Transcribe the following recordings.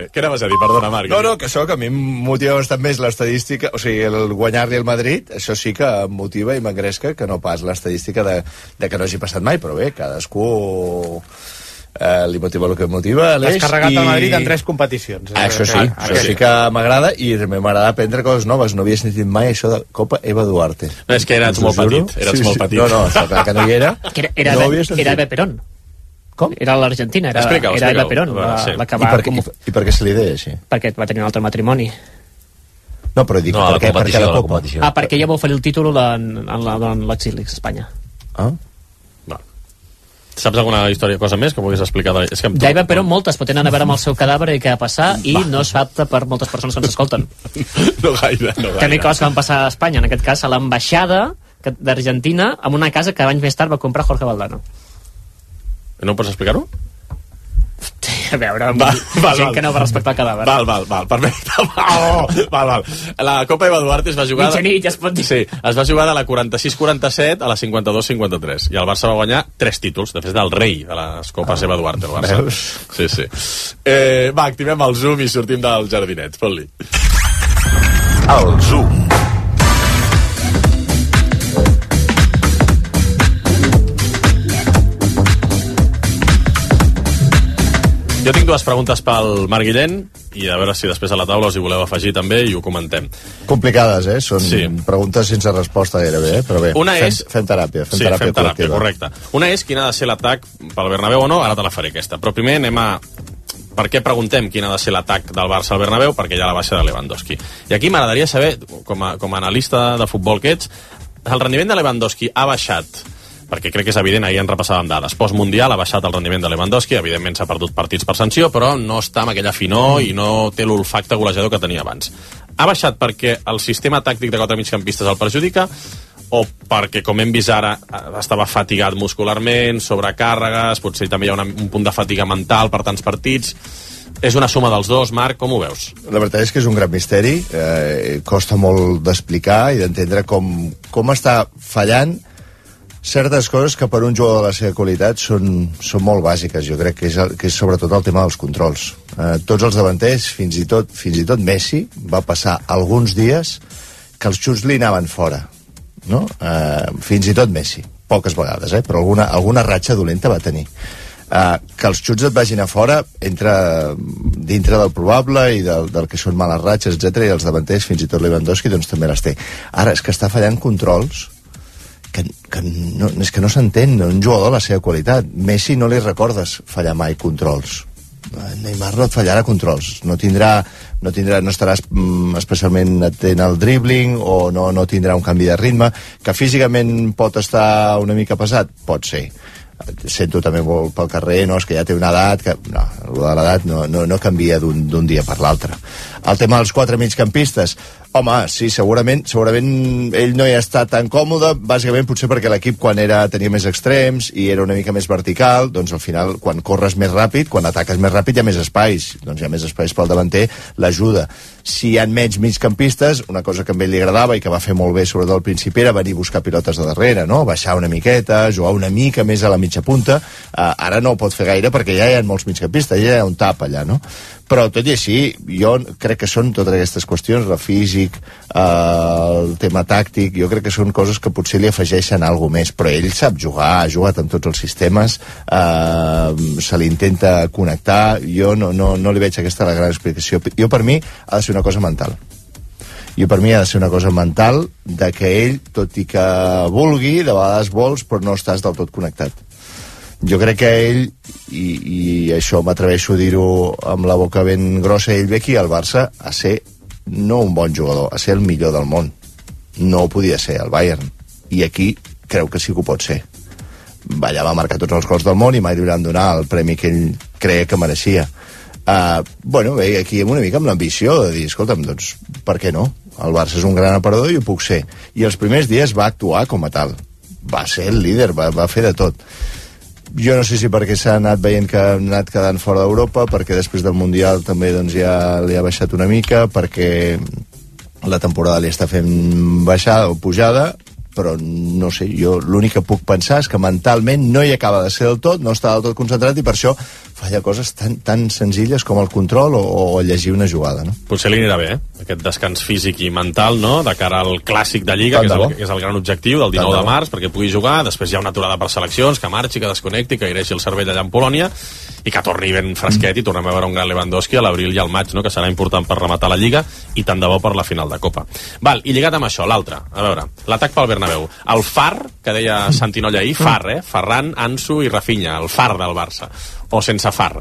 Què anaves a dir? Perdona, Marc. No, que això, que a mi em motiva bastant més l'estadística, o sigui, el guanyar-li al Madrid, això sí que em motiva i m'engresca, que no pas l'estadística de que no hagi passat mai, però bé, cadascú li motiva el que motiva. Has carregat el Madrid en 3 competicions. Això sí que m'agrada, i també m'agrada aprendre coses noves. No havia sentit mai això de Copa Eva Duarte. No, és que eres molt petit. Molt petit. No, està clar que no hi era. Era Eva Perón. Com? Era l'Argentina, era Eva Perón, la que va... I per què se li deia així? Perquè va tenir un altre matrimoni. No, però dic, per què la Copa? Perquè ella va oferir el títol en l'exili a Espanya. Saps alguna cosa més que vulguis explicar? D'Eva Perón moltes, però tenen a veure amb el seu cadàver i què va passar, i no és apte per moltes persones que ens escolten. No gaire. També coses que van passar a Espanya, en aquest cas a l'ambaixada d'Argentina, amb una casa que anys més tard va comprar Jorge Valdano. No ho pots explicar-ho? A veure, gent que no va respectar el cadàver. Val, perfecte. Val. La Copa Eva Duarte es va jugar... Mitjanit, ja es pot dir. Sí, es va jugar de la 46-47 a la 52-53. I el Barça va guanyar 3 títols, de fet del rei de les Copes Eva Duarte, el Barça. Sí. Va, activem el Zoom i sortim del jardinet. Fot-li. El Zoom. Jo tinc 2 preguntes pel Marc Guillén i a veure si després a la taula us hi voleu afegir també i ho comentem. Complicades, Són preguntes sense resposta gairebé, però bé, fem teràpia. Fem teràpia, correcte. Una és quin ha de ser l'atac pel Bernabéu o no, ara te la faré aquesta. Però primer anem a... Per què preguntem quin ha de ser l'atac del Barça al Bernabéu? Perquè hi ha la baixa de Lewandowski. I aquí m'agradaria saber, com a analista de futbol que ets, el rendiment de Lewandowski ha baixat, perquè crec que és evident, ahir en repassàvem dades. Postmundial ha baixat el rendiment de Lewandowski, evidentment s'ha perdut partits per sanció, però no està amb aquella finor i no té l'olfacte golejador que tenia abans. Ha baixat perquè el sistema tàctic de 4 migcampistes el perjudica o perquè, com hem vist ara, estava fatigat muscularment, sobrecàrregues, potser també hi ha un punt de fatiga mental per tants partits? És una suma dels dos, Marc, com ho veus? La veritat és que és un gran misteri, costa molt d'explicar i d'entendre com està fallant certes coses que per un jugador de la seva qualitat són molt bàsiques. Jo crec que és sobretot el tema dels controls. Tots els davanters, fins i tot Messi, va passar alguns dies que els xuts li anaven fora, no? Fins i tot Messi, poques vegades, però alguna ratxa dolenta va tenir. Que els xuts et vagin a fora entra dintre del probable i del que són males ratxes, etc. I els davanters, fins i tot Lewandowski, doncs també les té. Ara, és que està fallant controls és que no s'entén un jugador de la seva qualitat. Messi no li recordes fallar mai controls. Neymar no et fallarà controls. No estarà especialment atent al dribbling o no tindrà un canvi de ritme. Que físicament pot estar una mica pesat? Pot ser. Sento també molt pel carrer, no, és que ja té una edat que... No, l'edat no canvia d'un dia per l'altre. El tema dels 4 migcampistes, home, sí, segurament ell no hi està tan còmode, bàsicament potser perquè l'equip quan tenia més extrems i era una mica més vertical, doncs al final quan corres més ràpid, quan ataques més ràpid hi ha més espais, doncs hi ha més espais pel davanter, l'ajuda. Si hi ha menys migcampistes, una cosa que a ell li agradava i que va fer molt bé sobretot al principi era venir a buscar pilotes de darrere, no? Baixar una miqueta, jugar una mica més a la mitja punta. Ara no ho pot fer gaire perquè ja hi ha molts migcampistes, ja hi ha un tap allà, no? Però tot i així, jo crec que són totes aquestes qüestions, el físic, el tema tàctic, jo crec que són coses que potser li afegeixen alguna més, però ell sap jugar, ha jugat en tots els sistemes, se li intenta connectar, jo no li veig aquesta la gran explicació. Jo, per mi, ha de ser una cosa mental. De que ell, tot i que vulgui, de vegades vols, però no estàs del tot connectat. Jo crec que ell, i això m'atreveixo a dir-ho amb la boca ben grossa, ell ve aquí al Barça a ser no un bon jugador, a ser el millor del món. No ho podia ser al Bayern. I aquí creu que sí que ho pot ser. Allà va marcar tots els gols del món i mai li van donar el premi que ell creia que mereixia. Ve aquí una mica amb l'ambició de dir, escolta'm, doncs, per què no? El Barça és un gran aparador i ho puc ser. I els primers dies va actuar com a tal. Va ser el líder, va fer de tot. Jo no sé si perquè s'ha anat veient que ha anat quedant fora d'Europa, perquè després del Mundial també doncs, ja li ha baixat una mica, perquè la temporada li està fent baixada o pujada, però no sé, jo l'únic que puc pensar és que mentalment no hi acaba de ser del tot, no està del tot concentrat, i per això falla coses tan senzilles com el control o llegir una jugada, no? Potser li anirà bé, aquest descans físic i mental, no?, de cara al clàssic de Lliga, que és el gran objectiu del 19 de març, perquè pugui jugar, després hi ha una aturada per seleccions, que marxi, que desconnecti, que ireixi el cervell allà en Polònia, i que torni ben fresquet i tornem a veure un gran Lewandowski a l'abril i al maig, no?, que serà important per rematar la Lliga i tant de bo per la final de Copa. Val, i lligat amb això, l'altre, a veure, l'atac pel Bernabéu. El far, que deia Santinolla ahir, Ferran, Ansu i Rafinha, el far del Barça, o sense far.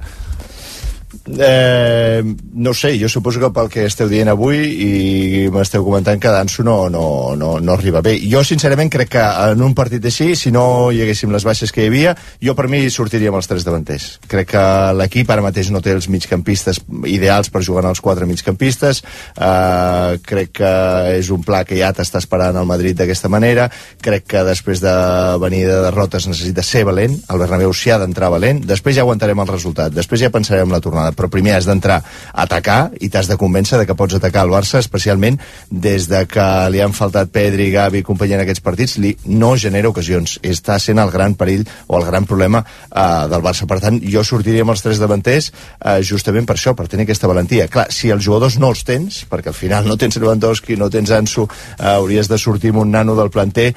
No sé, jo suposo que pel que esteu dient avui i m'esteu comentant que Danso no arriba bé. Jo sincerament crec que en un partit així, si no hi haguéssim les baixes que hi havia, jo per mi sortiria amb els 3 davanters. Crec que l'equip ara mateix no té els migcampistes ideals per jugar als 4 migcampistes. Crec que és un pla que ja t'està esperant el Madrid d'aquesta manera. Crec que després de venir de derrotes necessita ser valent. El Bernabéu s'hi ha d'entrar valent. Després ja aguantarem el resultat, després ja pensarem la tornada, però primer has d'entrar a atacar i t'has de convèncer de que pots atacar el Barça, especialment des de que li han faltat Pedri, Gavi i companyia en aquests partits, no genera ocasions, està sent el gran perill o el gran problema del Barça. Per tant, jo sortiria amb els 3 davanters justament per això, per tenir aquesta valentia. Clar, si els jugadors no els tens, perquè al final no tens Lewandowski, no tens Ansu, hauries de sortir amb un nano del planter,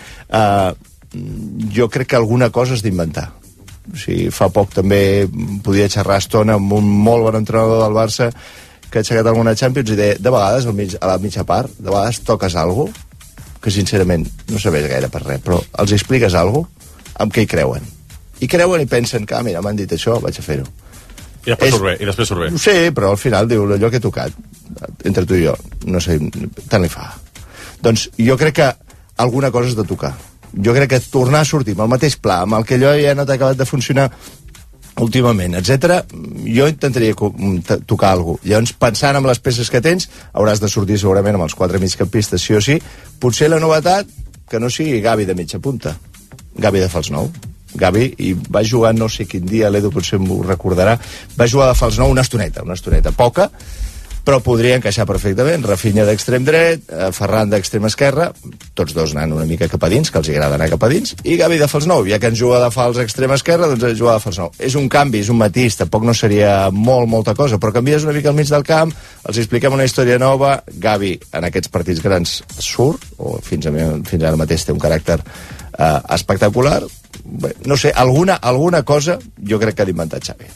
jo crec que alguna cosa has d'inventar. O sigui, fa poc també podia xerrar estona amb un molt bon entrenador del Barça que ha aixecat alguna Champions i de vegades a la mitja part, de vegades toques alguna cosa que sincerament no serveix gaire per res, però els expliques alguna cosa amb què hi creuen. I creuen i pensen que, mira, m'han dit això, vaig a fer-ho. I després surt bé. Sí, però al final diu, allò que he tocat, entre tu i jo, no sé, tant li fa. Doncs jo crec que alguna cosa has de tocar. Jo crec que tornar a sortir amb el mateix pla, amb el que allò ja no t'ha acabat de funcionar últimament, etc. Jo intentaria tocar alguna cosa. Llavors, pensant en les peces que tens, hauràs de sortir segurament amb els 4 migcampistes, sí o sí. Potser la novetat, que no sigui Gavi de mitja punta, Gavi de fals 9. Gavi, i va jugar no sé quin dia, l'Edu potser m'ho recordarà, va jugar de fals 9 una estoneta poca, però podria encaixar perfectament. Rafinha d'extrem dret, Ferran d'extrem esquerra, tots dos anant una mica cap a dins, que els agrada anar cap a dins, i Gavi de fals 9, ja que ens juga de fals extrem esquerra, doncs juga de fals 9. És un canvi, és un matís, tampoc no seria molta cosa, però canvies una mica al mig del camp, els expliquem una història nova, Gavi en aquests partits grans surt, o fins ara mateix té un caràcter espectacular. Bé, no sé, alguna cosa jo crec que ha d'inventar Xavi.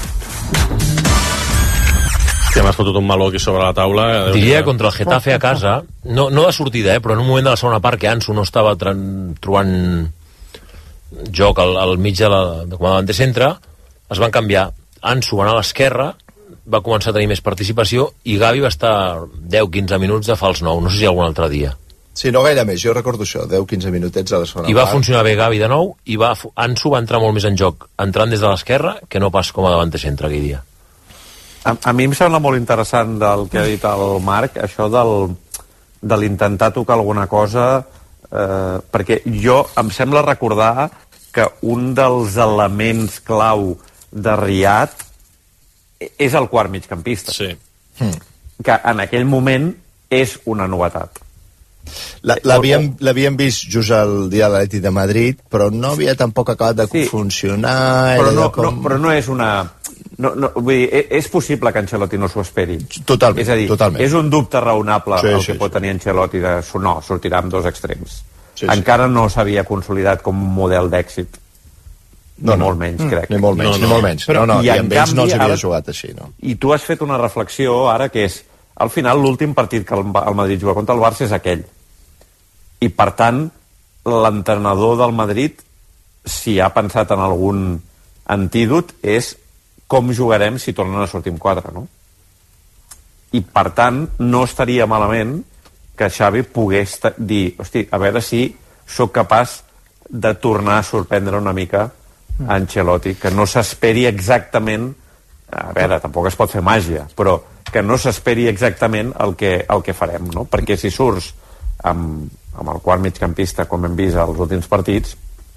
Ja m'has fotut un meló aquí sobre la taula. Diria contra el Getafe a casa, no de sortida, però en un moment de la segona part que Ansu no estava trobant joc al mig com a davanter centre, es van canviar. Ansu va anar a l'esquerra, va començar a tenir més participació, i Gavi va estar 10-15 minuts de fals 9, no sé si algun altre dia. Sí, no gaire més, jo recordo això, 10-15 minutets a la segona part. I va funcionar bé Gavi de nou, i Ansu va entrar molt més en joc entrant des de l'esquerra que no pas com a davanter centre aquell dia. A mi em sembla molt interessant del que ha dit el Marc, això de l'intentar tocar alguna cosa, perquè jo em sembla recordar que un dels elements clau de Riyad és el quart migcampista. Sí. Que en aquell moment és una novetat. L'havíem vist just el dia de l'Atlètic de Madrid, però no havia tampoc acabat de funcionar. Però no és una... vull dir, és possible que Ancelotti no s'ho esperi. Totalment. És a dir, totalment. És un dubte raonable el que pot tenir Ancelotti de sortirà amb 2 extrems. Encara no s'havia consolidat com un model d'èxit. Ni molt menys, crec. Ni molt menys. I amb ells no s'havia jugat així, no? I tu has fet una reflexió ara que és, al final l'últim partit que el Madrid juga contra el Barça és aquell. I per tant, l'entrenador del Madrid, si ha pensat en algun antídot, és com jugarem si tornen a sortir amb 4, no? I per tant, no estaria malament que Xavi pogués dir, hosti, a veure si sóc capaç de tornar a sorprendre una mica a Ancelotti, que no s'esperi exactament, a veure, tampoc es pot fer màgia, però que no s'esperi exactament el que farem, no? Perquè si surts amb el quart migcampista, com hem vist als últims partits,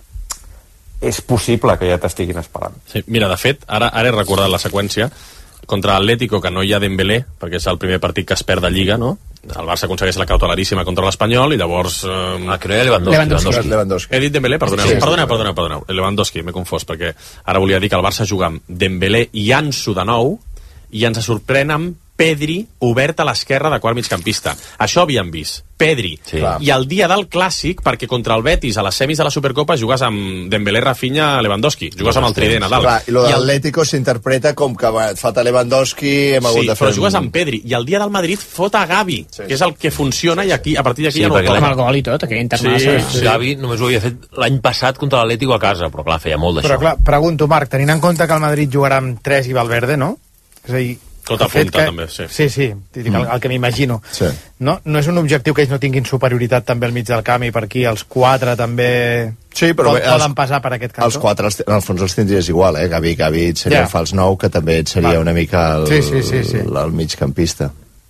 és possible que ja t'estiguin esperant. Sí, mira, de fet, ara he recordat la seqüència contra l'Atlético, que no hi ha Dembélé, perquè és el primer partit que es perd de Lliga, no? el Barça aconsegueix la cautelaríssima contra l'Espanyol i llavors... que no hi ha Lewandowski. He dit Dembélé, perdoneu. Lewandowski, m'he confós, perquè ara volia dir que el Barça juga amb Dembélé i Ansu de nou i ens sorprèn amb Pedri obert a l'esquerra de quart migcampista. Això havíem vist. Pedri. Sí. I el dia del Clàssic, perquè contra el Betis a les semis de la Supercopa jugues amb Dembélé, Rafinha, Lewandowski. Jugues amb el trident a dalt. Clar, i lo d'Atlético s'interpreta com que et falta Lewandowski, hem hagut de fer... però jugues amb Pedri. I el dia del Madrid fot a Gavi, que és el que funciona, i aquí, a partir d'aquí ja no ho amb el gol i tot, aquella internacional. Sí. Gavi només ho havia fet l'any passat contra l'Atlético a casa, però clar, feia molt d'això. Però clar, pregunto, Marc, tenint en compte que el Madrid jugarà amb 3 i Valverde, no? És a dir, tot apunta, també, sí. Sí, el que m'imagino. Sí. No és un objectiu que ells no tinguin superioritat també al mig del camp i per aquí els 4 també poden passar per aquest cantó? Els 4, en el fons, els tindries igual, eh? Gavi et seria el fals 9, que també et seria una mica el migcampista.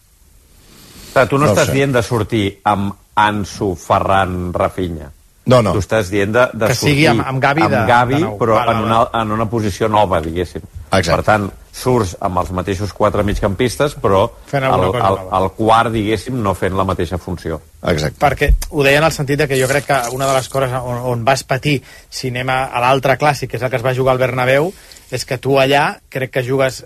Tu no estàs dient de sortir amb Ansu, Ferran, Rafinha. No. Tu estàs dient de que sortir sigui amb Gavi de nou. Però en una posició nova, diguéssim. Exacte. Per tant, surts amb els mateixos 4 migcampistes, però el quart, diguéssim, no fent la mateixa funció. Exacte. Perquè ho deia en el sentit de que jo crec que una de les coses on vas patir si anem a l'altre clàssic, que és el que es va jugar al Bernabéu, és que tu allà crec que jugues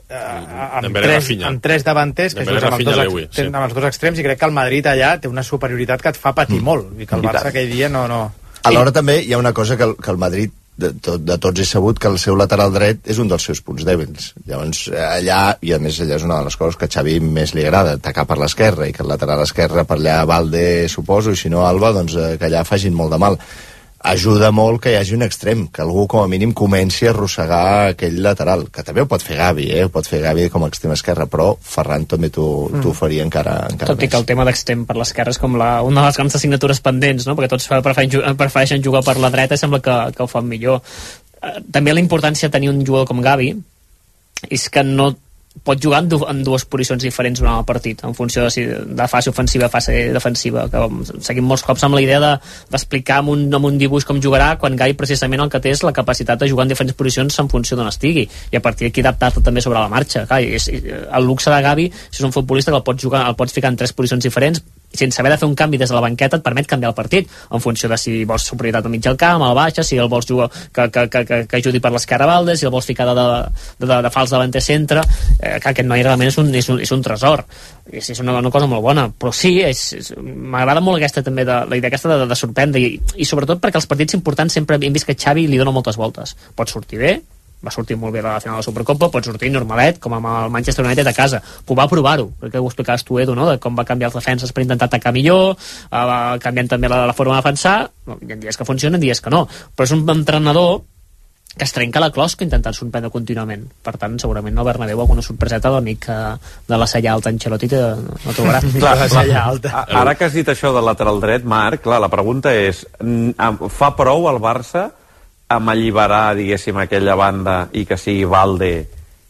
amb 3 davanters, que jugues amb els dos extrems, i crec que el Madrid allà té una superioritat que et fa patir molt, i que el Barça aquell dia no... Alhora també hi ha una cosa que el Madrid de tots és sabut, que el seu lateral dret és un dels seus punts dèbils. Llavors allà, i a més allà és una de les coses que a Xavi més li agrada, atacar per l'esquerra, i que el lateral esquerre per allà Valde, suposo, i si no Alba, doncs que allà facin molt de mal. Ajuda molt que hi hagi un extrem, que algú com a mínim comenci a arrossegar aquell lateral, que també ho pot fer Gavi, ho pot fer Gavi com a extrem esquerre, però Ferran també t'ho faria encara tot més. I que el tema d'extrem per l'esquerra és com una de les grans assignatures pendents, no? Perquè tots prefereixen jugar per la dreta i sembla que ho fan millor. També la importància de tenir un jugador com Gavi és que no pot jugar en dues posicions diferents durant el partit, en funció de fase ofensiva, fase defensiva, que seguim molts cops amb la idea d'explicar amb un dibuix com jugarà, quan Gavi precisament el que té és la capacitat de jugar en diferents posicions en funció d'on estigui, i a partir d'aquí adaptar-te també sobre la marxa. Clar, el luxe de Gavi, si és un futbolista que el pots ficar en 3 posicions diferents, sense haver de fer un canvi des de la banqueta, et permet canviar el partit en funció de si vols superioritat al mig del camp, al baixa, si el vols jugar que ajudi per l'esquerra Valde, si el vols ficar de fals davanter centre. Que aquest noi realment és un tresor, és una cosa molt bona, però sí, m'agrada molt aquesta també, la idea aquesta de sorprendre, i sobretot perquè els partits importants sempre hem vist que Xavi li dona moltes voltes. Pot sortir bé, va sortir molt bé a la final de la Supercopa, pot sortir normalet, com amb el Manchester United a casa, però va provar-ho, perquè ho explicaves tu, Edu, no? De com va canviar els defenses per intentar atacar millor, canviant també la forma de defensar. Hi ha dies que funciona, dies que no, però és un entrenador que es trenca la closca intentant sorprendre contínuament. Per tant, segurament no Bernabéu, alguna sorpreseta l'amic de la Sella Alta Ancelotti no trobarà. Ara que has dit això del lateral dret, Marc, la pregunta és, fa prou el Barça amb alliberar, diguéssim, aquella banda i que sigui Valde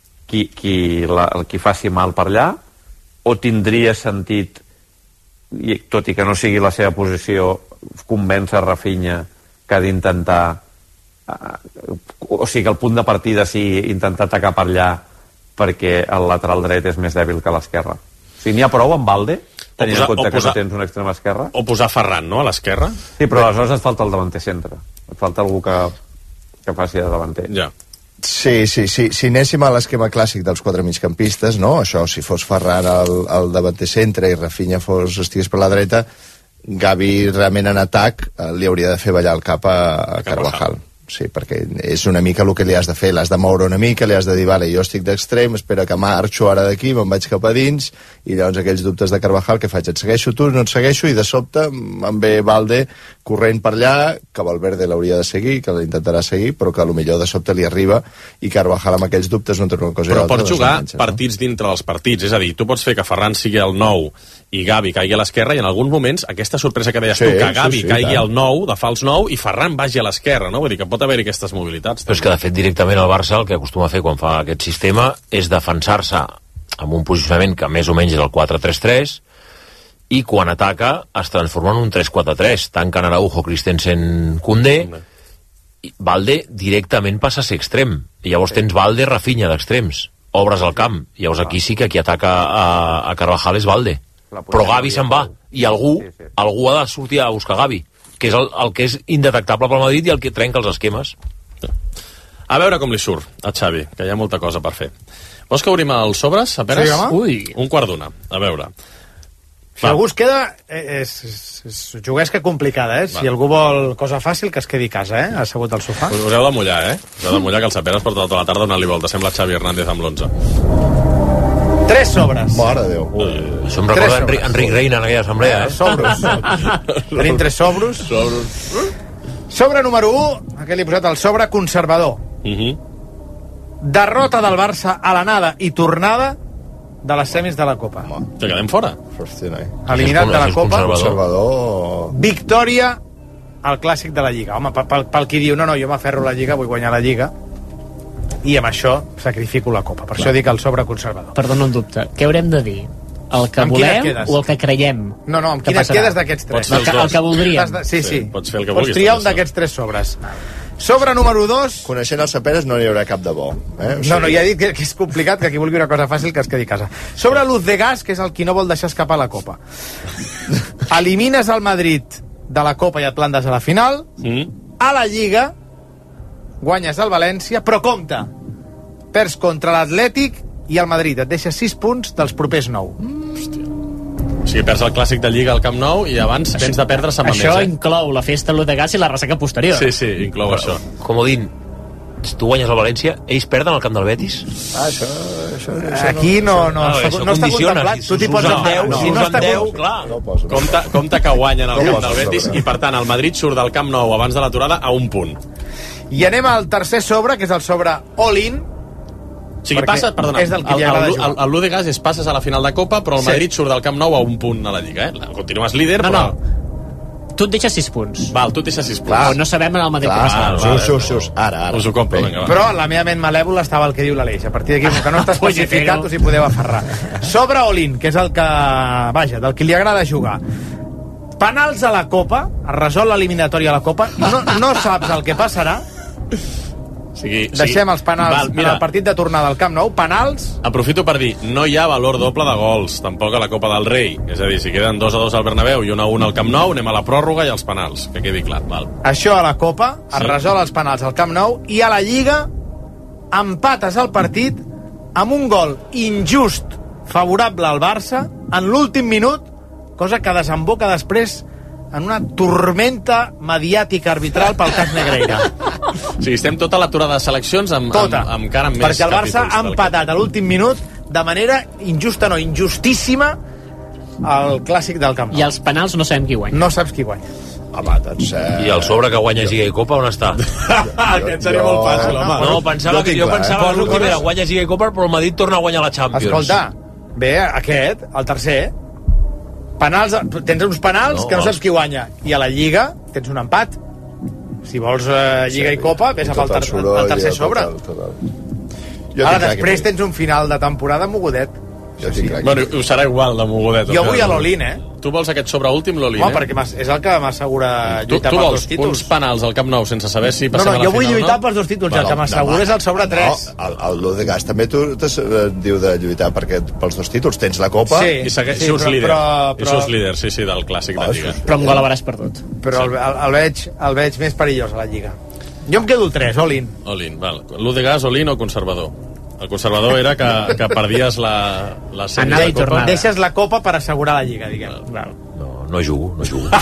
qui faci mal per allà, o tindria sentit, tot i que no sigui la seva posició, convèncer Rafinha que ha d'intentar, o sigui, que el punt de partida sigui intentar atacar per allà perquè el lateral dret és més dèbil que l'esquerra? O sigui, n'hi ha prou amb Valde, tenint en compte que no tens un extrem esquerra? O posar Ferran, no?, a l'esquerra? Sí, però aleshores et falta el davanter centre. Et falta algú que faci de davanter. Ja. Sí, si anéssim a l'esquema clàssic dels 4 migcampistes, no? Això, si fos Ferran el davanter centre i Rafinha estigués per la dreta, Gavi realment en atac li hauria de fer ballar el cap a Carvajal. Sí, perquè és una mica el que li has de fer, l'has de moure una mica, li has de dir, vale, jo estic d'extrem, espera que marxo ara d'aquí, me'n vaig cap a dins, i llavors aquells dubtes de Carvajal, què faig? Et segueixo tu, no et segueixo, i de sobte em ve Valde corrent per allà, que Valverde l'hauria de seguir, que l'intentarà seguir, però que potser de sobte li arriba, i Carvajal amb aquells dubtes no té una cosa però i l'altra. Però pots jugar partits dintre dels partits, és a dir, tu pots fer que Ferran sigui el 9 i Gavi caigui a l'esquerra, i en alguns moments aquesta sorpresa que deies tu, que Gavi caigui al 9, de fals 9, i Ferran vagi a l'esquerra, no? Vull dir que pot haver-hi aquestes mobilitats. Però és que de fet directament el Barça el que acostuma a fer quan fa aquest sistema és defensar-se amb un posicionament que més o menys és el 4-3-3, i quan ataca es transforma en un 3-4-3, tanquen Araujo, Christensen, Koundé, i Valde directament passa a ser extrem, i llavors tens Valde, Rafinha d'extrems, obres al camp, i llavors aquí sí que qui ataca a Carvajal és Valde. però Gavi se'n va, i algú ha de sortir a buscar Gavi, que és el que és indetectable pel Madrid i el que trenca els esquemes. A veure com li surt a Xavi, que hi ha molta cosa per fer. Vols que obrim els sobres, a Peres? Sí, home. Ui. Un quart d'una, a veure. Si algú es queda, és juguesca complicada, Si algú vol cosa fàcil, que es quedi a casa, assegut al sofà. Us heu de mullar, Us heu de mullar, que el Saperes porta tota la tarda donant-li volta. Sembla Xavi Hernández amb l'11. 3 sobres. Mare de Déu. Això em recorda Enric Reina en aquella assemblea, Sobres. Tenim 3 sobres. Sobre número 1, aquest li he posat el sobre conservador. Derrota del Barça a l'anada i tornada de les semis de la Copa. Que quedem fora. Eliminat de la Copa. Conservador. Victòria al clàssic de la Lliga. Home, pel qui diu, no, jo m'aferro a la Lliga, vull guanyar la Lliga, i amb això sacrifico la Copa. Per això dic el sobre conservador. Perdona un dubte. Què haurem de dir? El que volem o el que creiem? No, amb quina et quedes d'aquests 3? El que voldríem. Sí. Pots fer el que vulguis. Pots triar un d'aquests 3 sobres. Sobre número 2... Coneixent els Saperes no n'hi haurà cap de bo. No, ja he dit que és complicat, que qui vulgui una cosa fàcil que es quedi a casa. Sobre Luz de Gas, que és el qui no vol deixar escapar la Copa. Elimines el Madrid de la Copa i et plantes a la final. A la Lliga guanyes el València, però compte, perds contra l'Atlètic i el Madrid. Et deixa 6 punts dels propers 9. O sigui, perds el clàssic de Lliga al Camp Nou i abans tens de perdre Sant Mamés. Això inclou la festa de gas i la ressaca posterior. Sí, inclou això. Comodín, si tu guanyes el València, ells perden al camp del Betis? Això aquí no està contemplat. Tu t'hi pots anar. Si no està contemplat... Compte que guanyen al camp del Betis i, per tant, el Madrid surt del Camp Nou abans de l'aturada a 1 punt. I anem al tercer sobre, que és el sobre all-in. O sigui, passa, perdona, el Ludegas és passes a la final de Copa, però el Madrid surt del Camp Nou a 1 punt a la Lliga, Continues líder, però... Tu et deixes 6 punts. Val, tu et deixes 6 punts. Però no sabem en el Madrid com està. Ara. Us ho compro, vinga, va. Però la meva ment malèvola estava el que diu l'Aleix. A partir d'aquí, que no està especificat, us hi podeu aferrar. Sobre all-in, que és el que... Vaja, del que li agrada jugar. Penals a la Copa, es resol l'eliminatòria a la Copa, no saps el que passarà. Deixem els penals en el partit de tornada al Camp Nou. Penals... Aprofito per dir, no hi ha valor doble de gols, tampoc a la Copa del Rei. És a dir, si queden 2-2 al Bernabéu i 1-1 al Camp Nou, anem a la pròrroga i als penals, que quedi clar. Val. Això a la Copa, es resol els penals al Camp Nou, i a la Lliga empates el partit amb un gol injust favorable al Barça en l'últim minut, cosa que desemboca després en una tormenta mediàtica arbitral pel cas Negreira. O sigui, estem tota l'aturada de seleccions amb encara més capítols. Perquè el Barça ha empatat a l'últim minut de manera injusta, injustíssima, al clàssic del Camp Nou. I els penals no sabem qui guanya. No saps qui guanya. Home, doncs... I el sobre que guanya Lliga i Copa, on està? Aquest seria molt fàcil, home. No, pensava que l'últim era guanya Lliga i Copa, però el Madrid torna a guanyar la Champions. Escolta, bé, aquest, el tercer, penals, tens uns penals que no saps qui guanya, i a la Lliga tens un empat. Si vols Lliga i Copa, ves al tercer sobre. Ara després tens un final de temporada mogudet. Bueno, ho serà igual de mogudet. Jo vull a l'Olin, Tu vols aquest sobre últim, l'Olin, Home, perquè és el que m'assegura lluitar pels 2 títols. Tu vols uns penals al Camp Nou sense saber si passem a la final, jo vull lluitar pels 2 títols, el que m'assegura és el sobre 3. El Ludegas també diu de lluitar pels 2 títols. Tens la Copa i surts líder. I surts líder, sí, del clàssic de Lliga. Però amb gol hauràs perdut. Però el veig més perillós a la Lliga. Jo em quedo el 3, all-in. All-in, val. Ludegas, all-in o conservador? El conservador era que perdies la sèrie de Copa. Deixes la Copa per assegurar la Lliga, diguem. No jugo.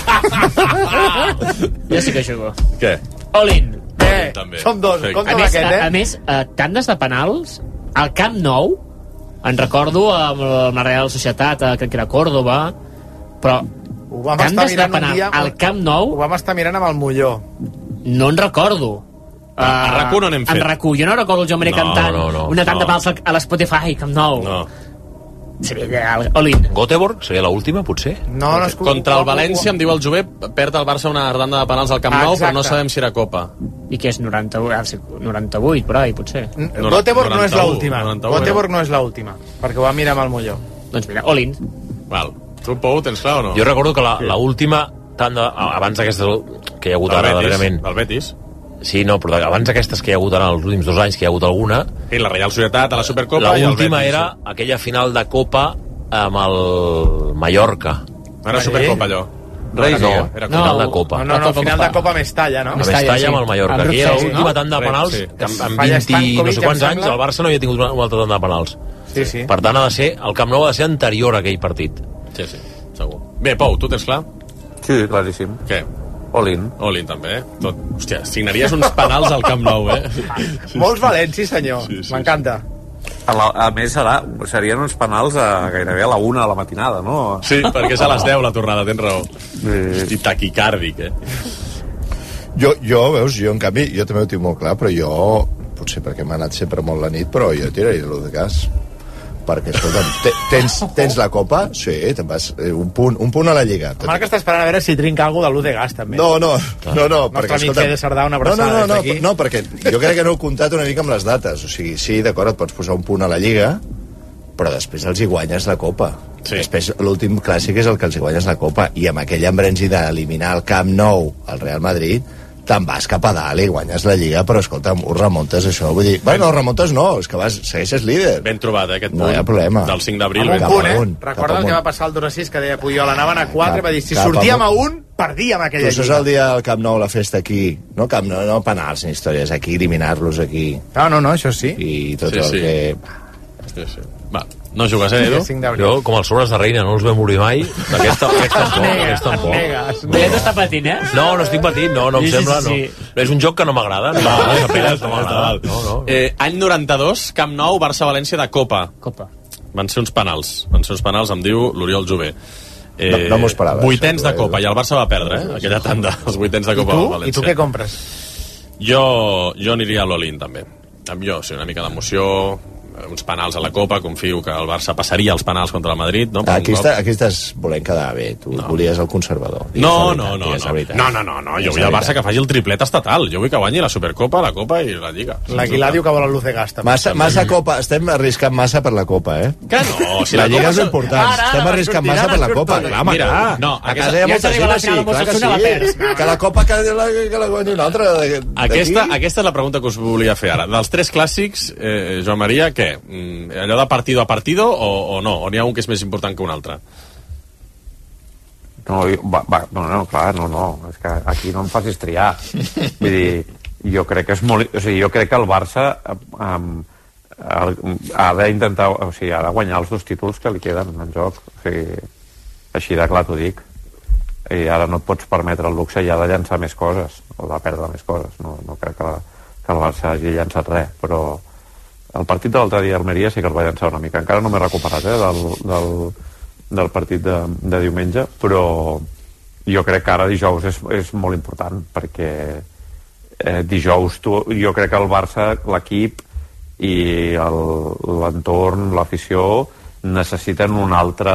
Jo sí que jugo. Què? All-in. Som 2, compta amb aquest, A més, tantes de penals, al Camp Nou, en recordo amb la Real Societat, crec que era Córdoba, però tantes de penals al Camp Nou... Ho vam estar mirant amb el Molló. No en recordo. A RAC1 no n'hem fet. En RAC1, jo no recordo el Jaume cantant una tanda de pals a l'Spotify, Camp Nou. No. Seria all-in. Göteborg seria l'última, potser? No, contra el València, em diu el Jové, perd el Barça una tanda de penals al Camp Nou, però no sabem si era Copa. I que és 98, però potser. Göteborg no és l'última. Göteborg no és l'última, perquè ho va mirar amb el Molló. Doncs mira, all-in. Val. Tu, Pou, tens clar o no? Jo recordo que l'última tanda, abans d'aquesta que hi ha hagut ara darrerament... El Betis. Sí, no, però abans d'aquestes que hi ha hagut ara els últims 2 anys, que hi ha hagut alguna... I la Real Societat a la Supercopa... L'última era aquella final de Copa amb el Mallorca. Era Supercopa, allò. Reis no, era final de Copa. No, final de Copa Mestalla, no? A Mestalla amb el Mallorca. Aquí era l'última tanda de penals, amb 20 i no sé quants anys, el Barça no havia tingut una altra tanda de penals. Sí. Per tant, el Camp Nou ha de ser anterior a aquell partit. Sí, segur. Bé, Pau, tu tens clar? Sí, claríssim. Què? All-in. All-in, també, Tot. Hòstia, signaries uns penals al Camp Nou, Molts valents, sí, senyor. M'encanta. A més, serien uns penals gairebé a la 1 de la matinada, no? Sí, perquè és a les 10 la tornada, tens raó. Hosti, taquicàrdic, Jo, veus, en canvi, jo també ho tinc molt clar, però jo, potser perquè m'ha anat sempre molt la nit, però jo tiraria l'U de gas. Perquè, escolta'm, tens la Copa? Sí, te'n vas un punt a la Lliga. Marc està esperant a veure si trinca alguna cosa de l'U de gas, també. No, perquè, amic Fede Sardà, una abraçada des d'aquí. No, perquè jo crec que no heu comptat una mica amb les dates. O sigui, sí, d'acord, et pots posar un punt a la Lliga, però després els hi guanyes la Copa. Sí. Després l'últim clàssic és el que els hi guanyes la Copa, i amb aquell embrenzi d'eliminar el Camp Nou al Real Madrid, te'n vas cap a dalt i guanyes la Lliga, però escolta'm, ho remuntes, això, vull dir, no, remuntes no, és que segueixes líder. Ben trobat, aquest punt. No hi ha problema. Del 5 d'abril. Amb un punt, Recorda el que va passar el 2-6, que deia Puyol, anaven a 4, va dir, si sortíem a 1, perdíem aquella Lliga. Això és el dia del Camp Nou, la festa aquí, no penals ni històries, aquí, eliminar-los aquí. No, això sí. I tot el que... Sí. Va, no jugues, Edu? Jo, com els sobres de Reina, no els vam morir mai. Aquest tampoc. Edu està patint, No estic patint, no em sembla, no. És un joc que no m'agrada. No. Any 92, Camp Nou, Barça-València de Copa. Van ser uns penals, em diu l'Oriol Jové. No m'ho esperava. Vuitens de Copa, i el Barça va perdre, aquella tanda, els vuitens de Copa de València. I tu què compres? Jo aniria a l'Olin, també. Jo, una mica d'emoció, uns penals a la Copa, confio que el Barça passaria els penals contra el Madrid, no? Aquí estàs volent quedar bé, tu volies el conservador. No, jo vull el Barça que faci el triplet estatal, jo vull que guanyi la Supercopa, la Copa i la Lliga. L'Aguilar diu que vol el Luz de Gas, també. Massa Copa, estem arriscant massa per la Copa, Que no, si la Lliga és important, estem arriscant massa per la Copa. Mira, a casa hi ha molta gent així, clar que sí, que la Copa que la guanyi una altra. Aquesta és la pregunta que us volia fer ara. Dels 3 clàssics, Joan Maria, què? Allò de partido a partido o no? O n'hi ha un que és més important que un altre? Clar, és que aquí no em facis triar. Vull dir, jo crec que és molt... O sigui, jo crec que el Barça ha d'intentar... O sigui, ha de guanyar els 2 títols que li queden en joc. O sigui, així de clar t'ho dic. I ara no et pots permetre el luxe ja de llançar més coses, o de perdre més coses. No crec que el Barça hagi llançat res, però el partit de l'altre dia a Almeria sí que el va llançar una mica. Encara no m'he recuperat del partit de diumenge, però jo crec que ara dijous és molt important, perquè dijous jo crec que el Barça, l'equip i l'entorn, l'afició necessiten una altra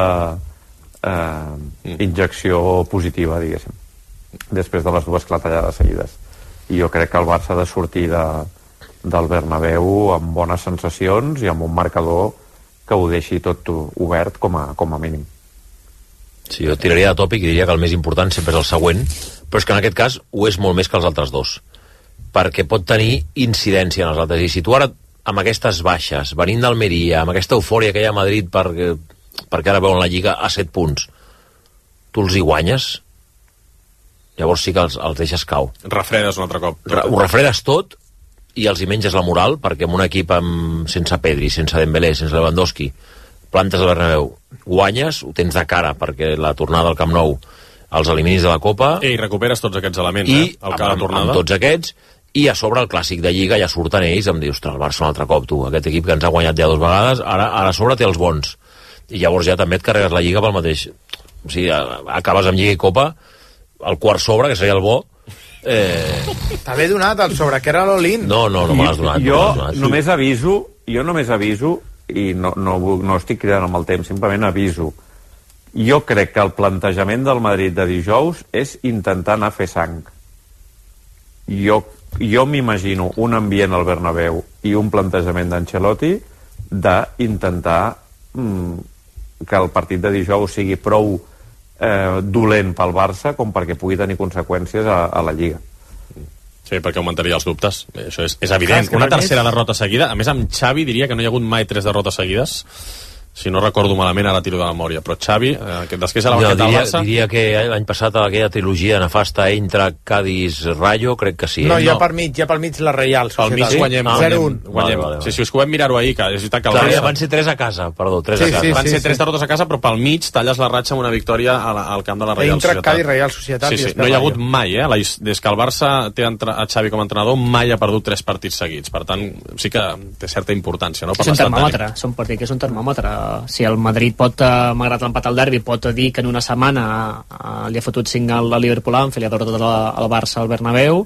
injecció positiva, diguéssim, després de les 2 clatellades seguides. I jo crec que el Barça ha de sortir del Bernabéu amb bones sensacions i amb un marcador que ho deixi tot obert com a mínim. Sí, jo tiraria de tòpic i diria que el més important sempre és el següent, però és que en aquest cas ho és molt més que els altres 2, perquè pot tenir incidència en els altres. I si tu ara, amb aquestes baixes, venint d'Almeria, amb aquesta eufòria que hi ha a Madrid perquè ara veuen la Lliga a 7 punts, tu els hi guanyes, llavors sí que els deixes cau. Refredes un altre cop. Ho refredes tot i els hi menges la moral, perquè en un equip sense Pedri, sense Dembélé, sense Lewandowski, plantes el Bernabéu, guanyes, ho tens de cara perquè la tornada al Camp Nou els eliminis de la Copa i recuperes tots aquests elements, amb tots aquests, i a sobre el clàssic de Lliga ja surten ells, em dius, el Barça un altre cop, tu, aquest equip que ens ha guanyat ja 2 vegades, ara a sobre té els bons, i llavors ja també et carregues la Lliga pel mateix. O sigui, acabes amb Lliga i Copa, el quart sobre, que seria el bo. T'havia donat el sobre, que era l'Olin. No me l'has donat. Jo només aviso, i no estic cridant amb el temps, simplement aviso. Jo crec que el plantejament del Madrid de dijous és intentar anar a fer sang. Jo m'imagino un ambient al Bernabéu i un plantejament d'Ancelotti d'intentar que el partit de dijous sigui prou dolent pel Barça com perquè pugui tenir conseqüències a la Lliga. Sí, perquè augmentaria els dubtes. Això és evident. Una tercera derrota seguida. A més, amb Xavi diria que no hi ha hagut mai 3 derrotes seguides. si no recordo malament, ara tiro de memòria, però Xavi, després de la banqueta del Barça... Diria que l'any passat aquella trilogia nefasta entre Cádiz-Rayo, crec que sí. No, hi ha per mig la Reial Societat. Pel mig guanyem. 0-1. Sí, us que ho vam mirar-ho ahir, que és veritat que el Barça... Barça... Van ser 3 a casa, perdó, 3 a casa. Van ser 3 derrotes a casa, però pel mig talles la ratxa amb una victòria al camp de la Reial Societat. Entre Cádiz, Reial Societat... Sí, no hi ha hagut mai, des que el Barça té a Xavi com a entrenador, mai ha perdut 3 partits seguits. Per tant, sí que té certa importància, no? És un termòmetre, són partits que és un termòmetre. Si el Madrid malgrat l'empat al derbi, pot dir que en una setmana li ha fotut 5 al Liverpool, en fer la derrota al Barça al Bernabéu,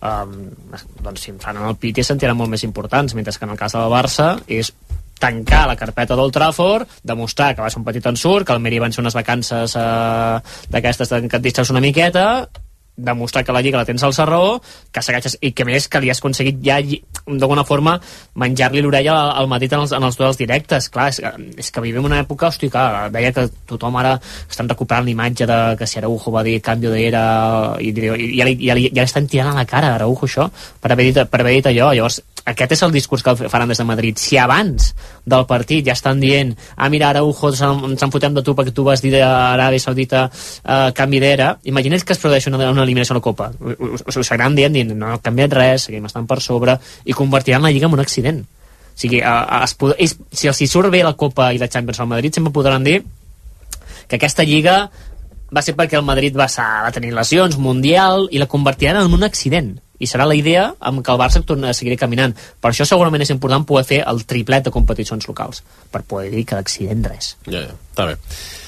doncs si em fan el pit ja sentiran molt més importants, mentre que en el cas del Barça és tancar la carpeta d'Old Trafford, demostrar que va ser un petit ensurt, que el Meri van ser unes vacances d'aquestes que et distreus una miqueta, demostrar que la Lliga la tens al sarró, que segueixes, i que més que li has aconseguit ja d'alguna forma menjar-li l'orella al Madrid en els duels directes. Clar, és que vivim una època, hosti, clar, veia que tothom ara estan recuperant l'imatge de que si Araujo va dir canvi d'era i ja li estan tirant a la cara a Araujo això per haver dit allò. Llavors aquest és el discurs que faran des de Madrid. Si abans del partit ja estan dient mira, Araujo, ens en fotem de tu perquè tu vas dir d'Aràbia Saudita canvi d'era, imagina't que es produeix una eliminació a la Copa. Ho seguiran dient no ha canviat res, seguim estant per sobre, i convertiran la Lliga en un accident. O sigui, si els hi surt bé la Copa i la Champions al Madrid, sempre podran dir que aquesta Lliga va ser perquè el Madrid va tenir lesions, Mundial, i la convertiran en un accident. I serà la idea amb què el Barça seguirà caminant. Per això segurament és important poder fer el triplet de competicions locals, per poder dir que d'accident res. Ja, està bé.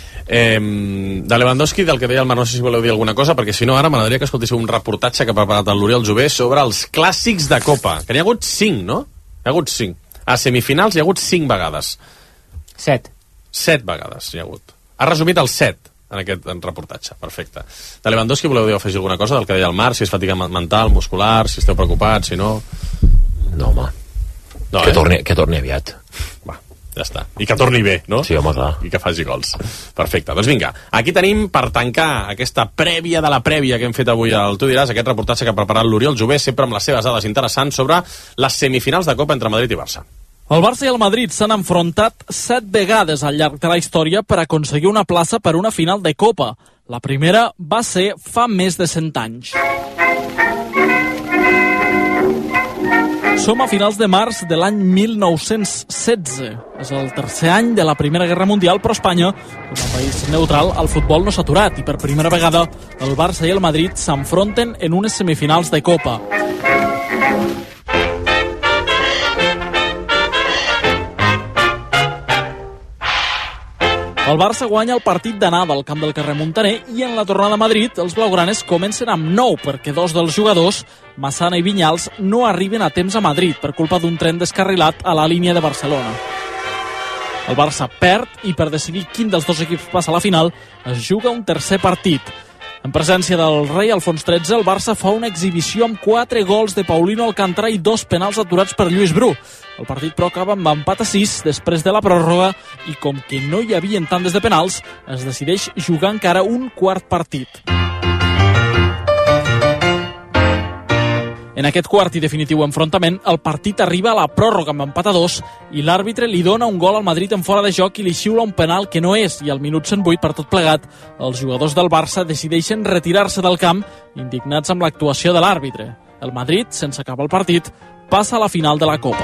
De Lewandowski, del que deia el Marc, no sé si voleu dir alguna cosa, perquè si no ara m'agradaria que escoltéssiu un reportatge que ha preparat l'Oriol Jové sobre els clàssics de Copa, que n'hi ha hagut 5, no? Hi ha hagut 5. A semifinals hi ha hagut 5 vegades. 7 vegades hi ha hagut. Ha resumit els 7 en aquest reportatge, perfecte. De Lewandowski voleu afegir alguna cosa del que deia el Marc, si és fatiga mental, muscular, si esteu preocupats, si no... No, home. No, que torni aviat. Va, ja està. I que torni bé, no? Sí, home, clar. I que faci gols. Perfecte. Doncs vinga, aquí tenim per tancar aquesta prèvia de la prèvia que hem fet avui al Tu diràs, aquest reportatge que ha preparat l'Oriol Jové, sempre amb les seves dades interessants sobre les semifinals de Copa entre Madrid i Barça. El Barça i el Madrid s'han enfrontat 7 vegades al llarg de la història per aconseguir una plaça per una final de Copa. La primera va ser fa més de 100 anys. Som a finals de març de l'any 1916. És el tercer any de la Primera Guerra Mundial, però Espanya, com a país neutral, el futbol no s'ha aturat i per primera vegada el Barça i el Madrid s'enfronten en unes semifinals de Copa. El Barça guanya el partit d'anada al camp del carrer Montaner i en la tornada a Madrid els blaugranes comencen amb 9 perquè 2 dels jugadors, Massana i Vinyals, no arriben a temps a Madrid per culpa d'un tren descarrilat a la línia de Barcelona. El Barça perd i per decidir quin dels dos equips passa a la final es juga un tercer partit. En presència del rei Alfons XIII, el Barça fa una exhibició amb 4 gols de Paulino Alcántara i 2 penals aturats per Lluís Bru. El partit, però, acaba amb empat a 6 després de la pròrroga i, com que no hi havien tantes de penals, es decideix jugar encara un quart partit. En aquest quart i definitiu enfrontament, el partit arriba a la pròrroga amb empat a 2 i l'àrbitre li dona un gol al Madrid en fora de joc i li xiula un penal que no és, i al minut 108, per tot plegat, els jugadors del Barça decideixen retirar-se del camp, indignats amb l'actuació de l'àrbitre. El Madrid, sense acabar el partit, passa a la final de la Copa.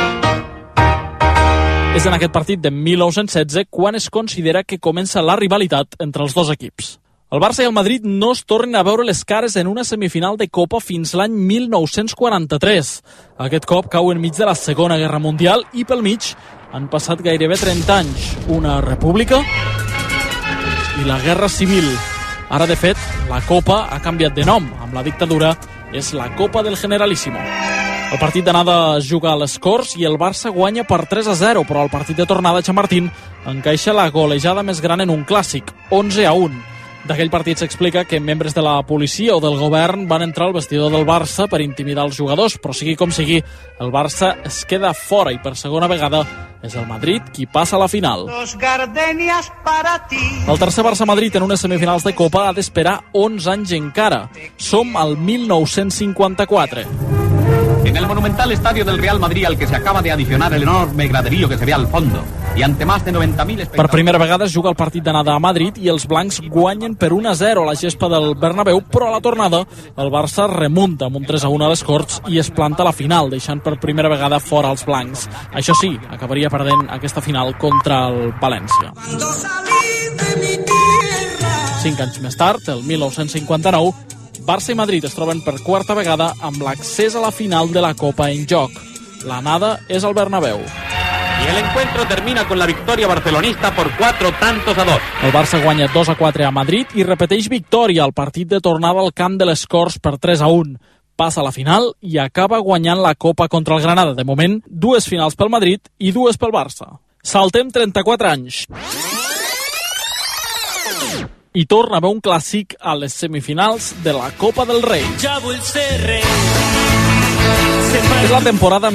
És en aquest partit de 1916 quan es considera que comença la rivalitat entre els dos equips. El Barça i el Madrid no es tornen a veure les cares en una semifinal de Copa fins l'any 1943. Aquest cop cau enmig de la Segona Guerra Mundial i pel mig han passat gairebé 30 anys. Una república i la Guerra Civil. Ara, de fet, la Copa ha canviat de nom. Amb la dictadura és la Copa del Generalísimo. El partit d'anada es juga a les Corts i el Barça guanya per 3-0, però el partit de tornada a Chamartín encaixa la golejada més gran en un clàssic, 11-1. D'aquell partit s'explica que membres de la policia o del govern van entrar al vestidor del Barça per intimidar els jugadors, però sigui com sigui, el Barça es queda fora i per segona vegada és el Madrid qui passa a la final. El tercer Barça-Madrid en unes semifinals de Copa ha d'esperar 11 anys encara. Som al 1954. En el monumental estadio del Real Madrid, al que se acaba de adicionar el enorme graderío que se ve al fondo, y ante más de 90.000 espectadors... Per primera vegada es juga el partit d'anada a Madrid i els blancs guanyen per 1-0 a la gespa del Bernabéu, però a la tornada el Barça remunta amb un 3-1 a les Corts i es planta a la final, deixant per primera vegada fora els blancs. Això sí, acabaria perdent aquesta final contra el València. 5 anys més tard, el 1959, Barça i Madrid es troben per quarta vegada amb l'accés a la final de la Copa en joc. L'anada és al Bernabéu. Y el encuentro termina con la victoria barcelonista por 4-2. El Barça guanya 2-4 a Madrid i repeteix victòria al partit de tornada al camp de les Corts per 3-1. Passa a la final i acaba guanyant la Copa contra el Granada. De moment, 2 finals pel Madrid i 2 pel Barça. Saltem 34 anys. I torna a haver un clàssic a les semifinals de la Copa del Rei. Ja vull ser rei. És la temporada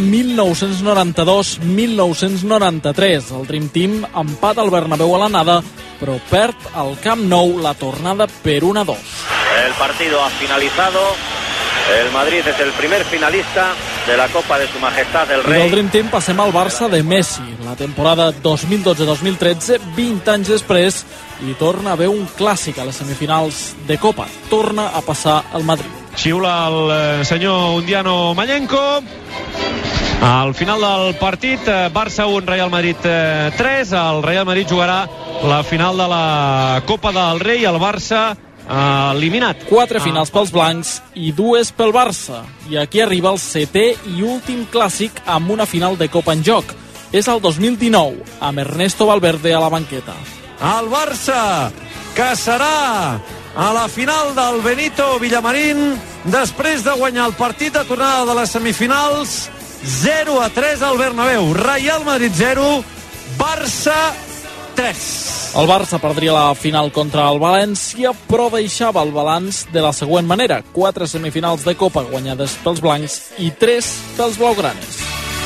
1992-1993. El Dream Team empata el Bernabéu a l'anada, però perd al Camp Nou la tornada per 1-2. El partido ha finalizado. El Madrid es el primer finalista de la Copa de Su Majestad el Rey. I del Dream Team passem al Barça de Messi. La temporada 2012-2013, 20 anys després, i torna a haver un clàssic a les semifinals de Copa. Torna a passar al Madrid. Xiula el senyor Undiano Mallenco. Al final del partit, Barça 1, Real Madrid 3. El Real Madrid jugarà la final de la Copa del Rei. El Barça eliminat. 4 finals pels blancs i 2 pel Barça. I aquí arriba el 7è i últim clàssic amb una final de Copa en joc. És el 2019, amb Ernesto Valverde a la banqueta. El Barça, que serà a la final del Benito Villamarín, després de guanyar el partit de tornada de les semifinals 0-3 al Bernabéu. Real Madrid 0, Barça 3. El Barça perdria la final contra el València, però deixava el balanç de la següent manera: 4 semifinals de Copa guanyades pels blancs i 3 pels blaugranes.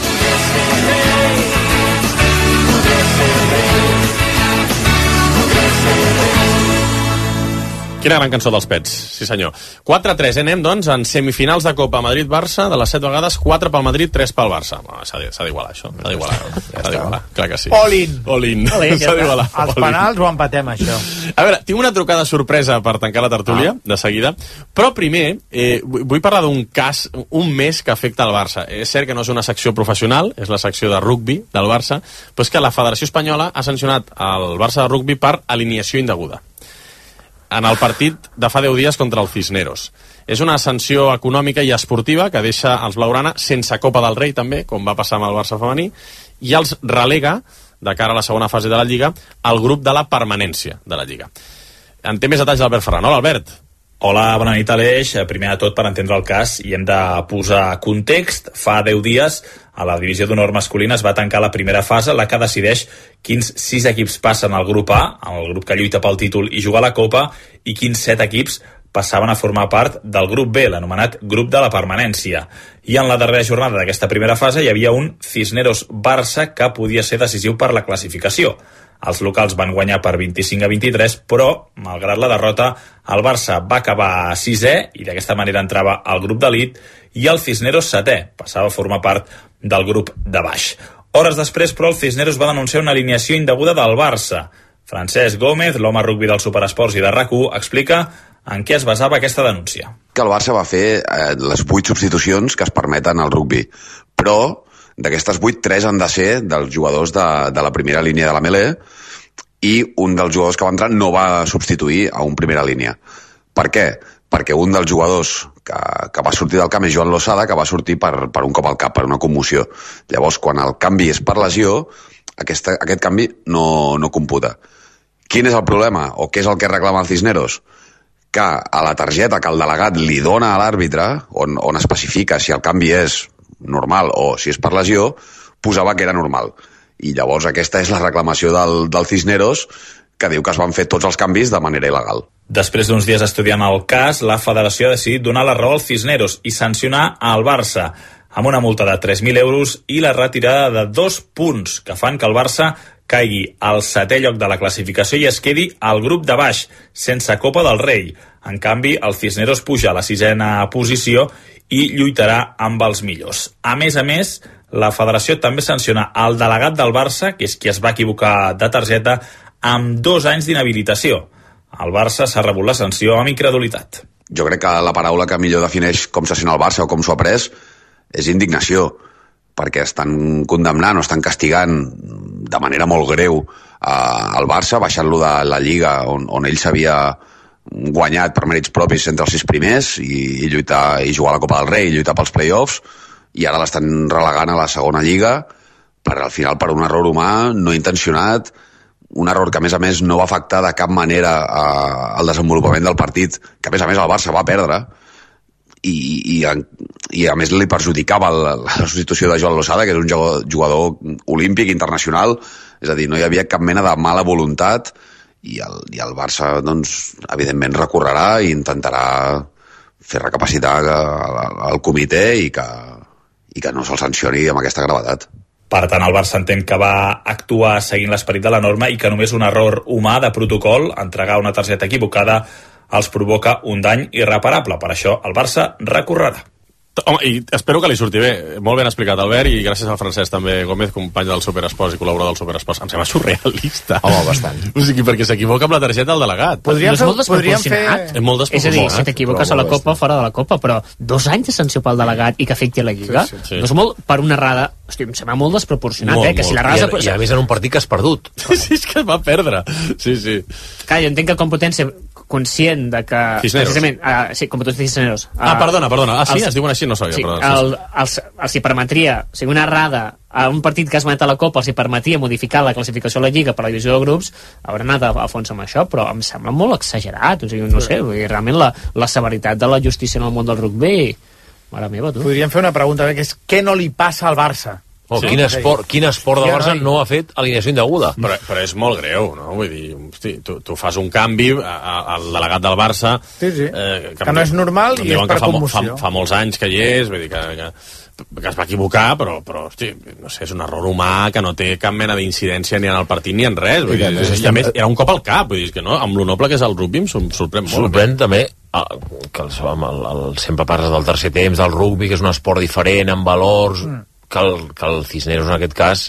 Quina gran cançó dels Pets, sí senyor. 4-3, anem doncs en semifinals de Copa Madrid-Barça, de les 7 vegades, 4 pel Madrid, 3 pel Barça. S'ha d'igualar això, s'ha d'igualar, clar que sí. All-in. S'ha d'igualar. Els penals ho empatem, això. A veure, tinc una trucada sorpresa per tancar la tertúlia, de seguida, però primer vull parlar d'un cas, un mes que afecta el Barça. És cert que no és una secció professional, és la secció de rugbi del Barça, però és que la Federació Espanyola ha sancionat el Barça de rugbi per alineació indeguda en el partit de fa 10 dies contra el Cisneros. És una sanció econòmica i esportiva que deixa els blaugrana sense Copa del Rei també, com va passar amb el Barça femení, i els relega, de cara a la segona fase de la Lliga, al grup de la permanència de la Lliga. En té més detalls l'Albert Ferran. Hola, Albert. Hola, bona nit, Aleix. Primer de tot, per entendre el cas, i hem de posar context. Fa 10 dies, a la divisió d'honor masculina es va tancar la primera fase, la que decideix quins 6 equips passen al grup A, el grup que lluita pel títol i juga a la Copa, i quins 7 equips passaven a formar part del grup B, l'anomenat grup de la permanència. I en la darrera jornada d'aquesta primera fase hi havia un Cisneros-Barça que podia ser decisiu per la classificació. Els locals van guanyar per 25-23, però, malgrat la derrota, el Barça va acabar 6è i d'aquesta manera entrava al grup d'elit, i el Cisneros 7è, passava a formar part del grup de baix. Hores després, però, el Cisneros va denunciar una alineació indeguda del Barça. Francesc Gómez, l'home rugbi del Superesports i de RAC1, explica en què es basava aquesta denúncia. Que el Barça va fer les 8 substitucions que es permeten al rugbi, però d'aquestes 8, 3 han de ser dels jugadors de la primera línia de la Melé, i un dels jugadors que va entrar no va substituir a un primera línia. Per què? Perquè un dels jugadors que va sortir del camp és Joan Losada, que va sortir per un cop al cap, per una commoció. Llavors, quan el canvi és per lesió, aquest canvi no computa. Quin és el problema? O què és el que reclama el Cisneros? Que a la targeta que el delegat li dona a l'àrbitre, on especifica si el canvi és normal o si és per lesió, posava que era normal. I llavors aquesta és la reclamació del Cisneros, que diu que es van fer tots els canvis de manera il·legal. Després d'uns dies estudiant el cas, la federació ha decidit donar la raó al Cisneros i sancionar al Barça amb una multa de 3.000 euros i la retirada de 2 punts que fan que el Barça caigui al 7è lloc de la classificació i es quedi al grup de baix, sense Copa del Rei. En canvi, el Cisneros puja a la 6a posició i lluitarà amb els millors. A més, la federació també sanciona el delegat del Barça, que és qui es va equivocar de targeta, amb 2 anys d'inhabilitació. El Barça s'ha rebut la sanció amb incredulitat. Jo crec que la paraula que millor defineix com se sent el Barça o com s'ho ha pres és indignació, perquè estan condemnant o estan castigant de manera molt greu al Barça, baixant-lo de la Lliga on ell s'havia guanyat per mèrits propis entre els 6 primers i lluitar i jugar a la Copa del Rei i lluitar pels play-offs, i ara l'estan relegant a la segona Lliga al final per un error humà no intencionat, un error que a més no va afectar de cap manera al desenvolupament del partit, que a més el Barça va perdre, i a més li perjudicava la substitució de Joan Losada, que és un jugador olímpic internacional, és a dir, no hi havia cap mena de mala voluntat, i el Barça doncs evidentment recorrerà i intentarà fer recapacitar al comitè i que no se'l sancioni amb aquesta gravetat. Per tant, el Barça entén que va actuar seguint l'esperit de la norma i que només un error humà de protocol, entregar una targeta equivocada, els provoca un dany irreparable. Per això el Barça recorrerà. Home, i espero que li surti bé. Molt ben explicat, Albert, i gràcies al Francesc també Gómez, company del Superesports i col·laborador del Superesports. Em sembla surrealista. Home, bastant. O sigui, perquè s'equivoca amb la targeta del delegat. És molt desproporcionat. És molt desproporcionat. És a dir, si t'equivoques a la Copa, fora de la Copa, però 2 anys de sanció pel delegat i que afecti la Lliga, sí. no és molt per una errada. Hosti, em sembla molt desproporcionat, molt, que si l'errada... I a més en un partit que has perdut. Sí, és que va perdre. Sí. Clar, jo entenc que Complutense conscient de que... Cisneros. Precisament, sí, Complutense Cisneros. Perdona. Sí, es diuen així, no sabia. Sí, perdona. els hi permetria, o sigui, una errada a un partit que has guanyat a la Copa, els hi permetria modificar la classificació a la Lliga per la divisió de grups, haurà anat a fons amb això, però em sembla molt exagerat. O sigui, no sé, realment la severitat de la justícia en el món del rugby... Mare meva, tu. Podríem fer una pregunta, que és què no li passa al Barça? Quin esport del Barça no ha fet alineació indeguda? Però és molt greu, no? Vull dir, hosti, tu fas un canvi al delegat del Barça... Sí. Que no és normal i és per commoció. Fa molts anys que hi és, vull dir que es va equivocar, però hosti, no sé, és un error humà que no té cap mena d'incidència ni en el partit ni en res. Vull dir, a més, era un cop al cap, vull dir, que no, amb lo noble que és el rugby em sorprèn molt. Sorprèn també que sempre parles del tercer temps, del rugby, que és un esport diferent, amb valors... que el Cisneros en aquest cas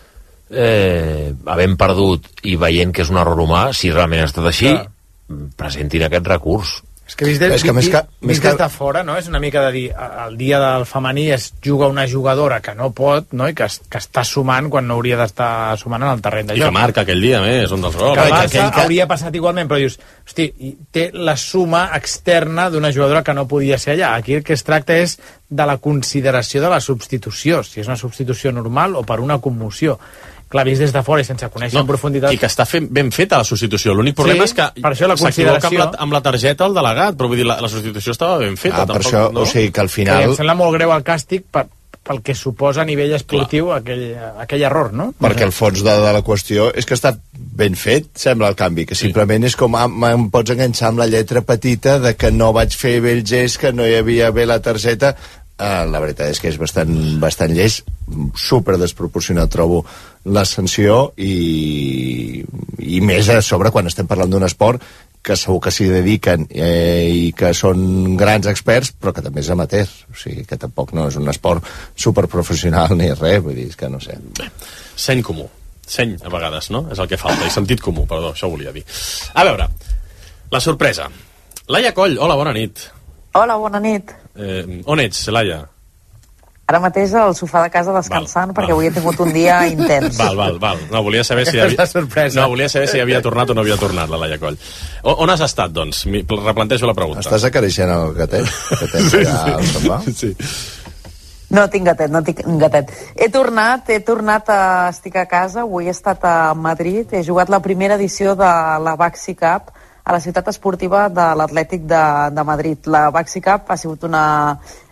havent perdut i veient que és un error humà, si realment ha estat així, presentin aquest recurs. És que vist des de fora, no? És una mica de dir, el dia del femení es juga una jugadora que no pot, no? I que està sumant quan no hauria d'estar sumant en el terreny de joc. I que marca aquell dia, és un dels gols. Que el Barça hauria passat igualment, però dius, hosti, té la suma externa d'una jugadora que no podia ser allà. Aquí el que es tracta és de la consideració de la substitució, si és una substitució normal o per una commoció. Clar, vist des de fora i sense conèixer en profunditat... I que està ben feta la substitució. L'únic problema és que s'equivoca amb la targeta el delegat, però vull dir, la substitució estava ben feta. Per això, o sigui que al final... Em sembla molt greu el càstig pel que suposa a nivell esportiu aquell error, no? Perquè el fons de la qüestió és que ha estat ben fet, sembla, el canvi, que simplement és com em pots enganxar amb la lletra petita de que no vaig fer bé el gest, que no hi havia bé la targeta... la veritat és que és bastant lleig, super desproporcionat trobo la sanció i més a sobre quan estem parlant d'un esport que segur que s'hi dediquen i que són grans experts però que també és amateur, o sigui que tampoc no és un esport superprofessional ni res, vull dir, és que no sé. Seny comú, seny a vegades, no? És el que falta, i sentit comú, perdó, això volia dir. A veure, la sorpresa. Laia Coll, hola, bona nit. Hola, bona nit. On ets, Laia? Ara mateix al sofà de casa descansant perquè avui he tingut un dia intens. Val. No, volia saber si havia tornat o no havia tornat la Laia Coll. On has estat, doncs? Replantejo la pregunta. Estàs acariciant el gatet? Que tens allà al sofà? Sí. No tinc gatet. He tornat, estic a casa, avui he estat a Madrid, he jugat la primera edició de la Baxi Cup a la ciutat esportiva de l'Atlètic de Madrid. La Baxi Cup ha sigut una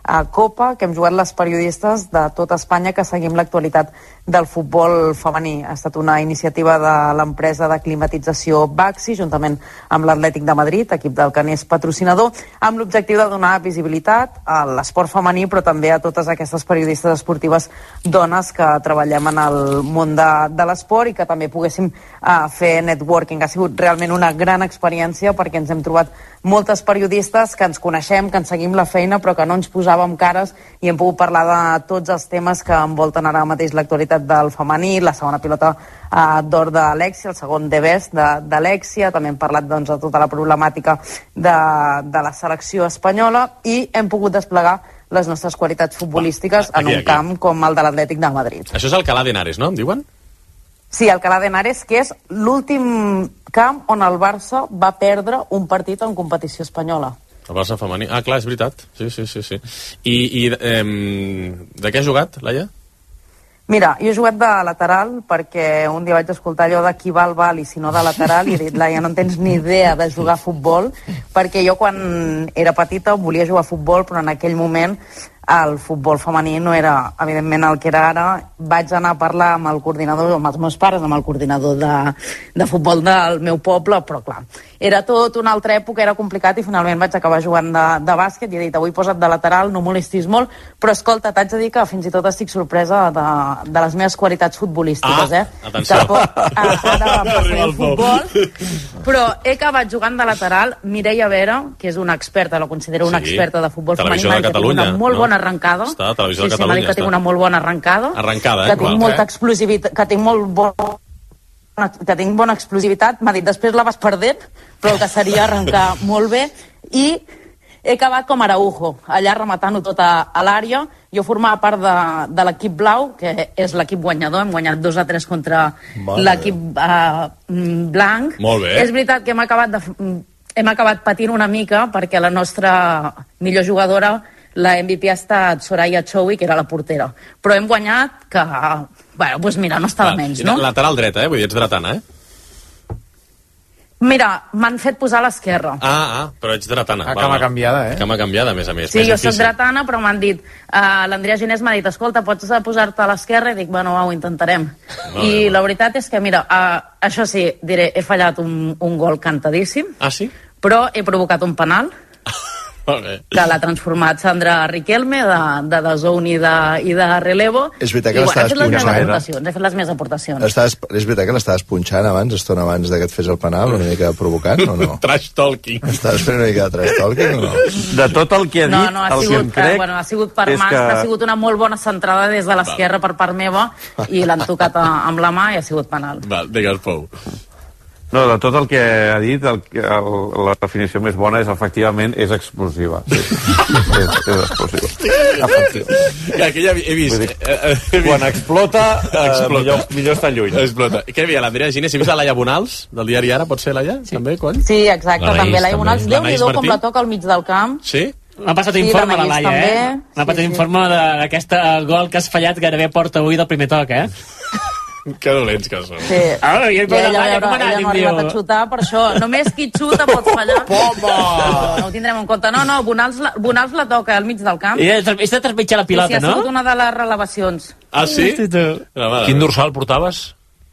Copa que hem jugat les periodistes de tota Espanya que seguim l'actualitat del futbol femení. Ha estat una iniciativa de l'empresa de climatització Baxi, juntament amb l'Atlètic de Madrid, equip del que n'és patrocinador, amb l'objectiu de donar visibilitat a l'esport femení, però també a totes aquestes periodistes esportives dones que treballem en el món de l'esport i que també poguéssim fer networking. Ha sigut realment una gran experiència perquè ens hem trobat moltes periodistes que ens coneixem, que ens seguim la feina, però que no ens posàvem cares i hem pogut parlar de tots els temes que envolten ara mateix l'actualitat del femení, la segona pilota d'or d'Alexia, el segon The Best d'Alexia, també hem parlat doncs, de tota la problemàtica de la selecció espanyola i hem pogut desplegar les nostres qualitats futbolístiques en un camp com el de l'Atlètic de Madrid. Això és Alcalá de Henares, no? Em diuen? Sí, Alcalá de Henares, que és l'últim camp on el Barça va perdre un partit en competició espanyola. El Barça femení. Ah, clar, és veritat. Sí. I de què has jugat, Laia? Mira, jo he jugat de lateral perquè un dia vaig escoltar allò de qui val i si no de lateral i he dit, Laia, no tens ni idea de jugar a futbol, perquè jo quan era petita volia jugar a futbol, però en aquell moment el futbol femení no era, evidentment, el que era ara. Vaig anar a parlar amb el coordinador, amb els meus pares, amb el coordinador de futbol del meu poble, però clar, era tot una altra època, era complicat i finalment vaig acabar jugant de bàsquet i he dit, avui posa't de lateral, no molestis molt, però escolta, t'haig de dir que fins i tot estic sorpresa de les meves qualitats futbolístiques, atenció. Ara passaré al futbol, però he acabat jugant de lateral. Mireia Vera, que és una experta, la considero una experta de futbol femení, m'ha dit que tinc una molt bona arrencada. Està a Televisió de Catalunya. M'ha dit que tinc una molt bona arrencada. Que tinc molta explosivitat, que tinc bona explosivitat. M'ha dit, després la vas perdent, però el que seria arrencar molt bé. I he acabat com Araujo, allà rematant-ho tot a l'àrea. Jo formava part de l'equip blau, que és l'equip guanyador. Hem guanyat 2-3 contra l'equip blanc. Molt bé. És veritat que hem acabat patint una mica perquè la nostra millor jugadora, la MVP, ha estat Soraya Chowi, que era la portera. Però hem guanyat que, bueno, doncs mira, no està de menys, no? Lateral dreta, vull dir, ets dretana, Mira, m'han fet posar a l'esquerra. Però ets dretana. Cama canviada, Cama canviada, a més a més. Sí, jo soc dretana, però m'han dit, l'Andrea Ginés m'ha dit, escolta, pots posar-te a l'esquerra? I dic, bueno, ho intentarem. I la veritat és que, mira, això sí, diré, he fallat un gol cantadíssim. Ah, sí? Però he provocat un penal. Que l'ha transformat Sandra Riquelme de zone i de relevo. És veritat que l'estaves punxant. He fet les meves aportacions. És veritat que l'estaves punxant estona abans que et fes el penal, una mica provocant, o no? Trash talking. Estaves fent una mica de trash talking, o no? De tot el que ha dit, el que em crec... Ha sigut per mans, ha sigut una molt bona centrada des de l'esquerra per part meva i l'han tocat amb la mà i ha sigut penal. Digues, Pou. No, de tot el que ha dit, la definició més bona és, efectivament, és explosiva. Sí. és explosiva. Que ja he vist. Quan explota, millor està lluny. Explota. Què hi havia, l'Andrea Ginés? He vist la Laia Bonals, del diari Ara, pot ser, Laia? També, quan? Sí, exacte, també Laia Bonals. Déu-n'hi-do com la toca al mig del camp. Sí? M'ha passat informe la Laia, M'ha passat informe d'aquest gol que has fallat gairebé porta avui del primer toc, Que dolents que són. Sí. Ella no ha arribat a xutar, per això. Només qui xuta pot fallar. No ho tindrem en compte. No, Bonals la toca al mig del camp. I està trepitjar la pilota, no? Sí, ha sigut una de les relevacions. Ah, sí? Quin dorsal portaves?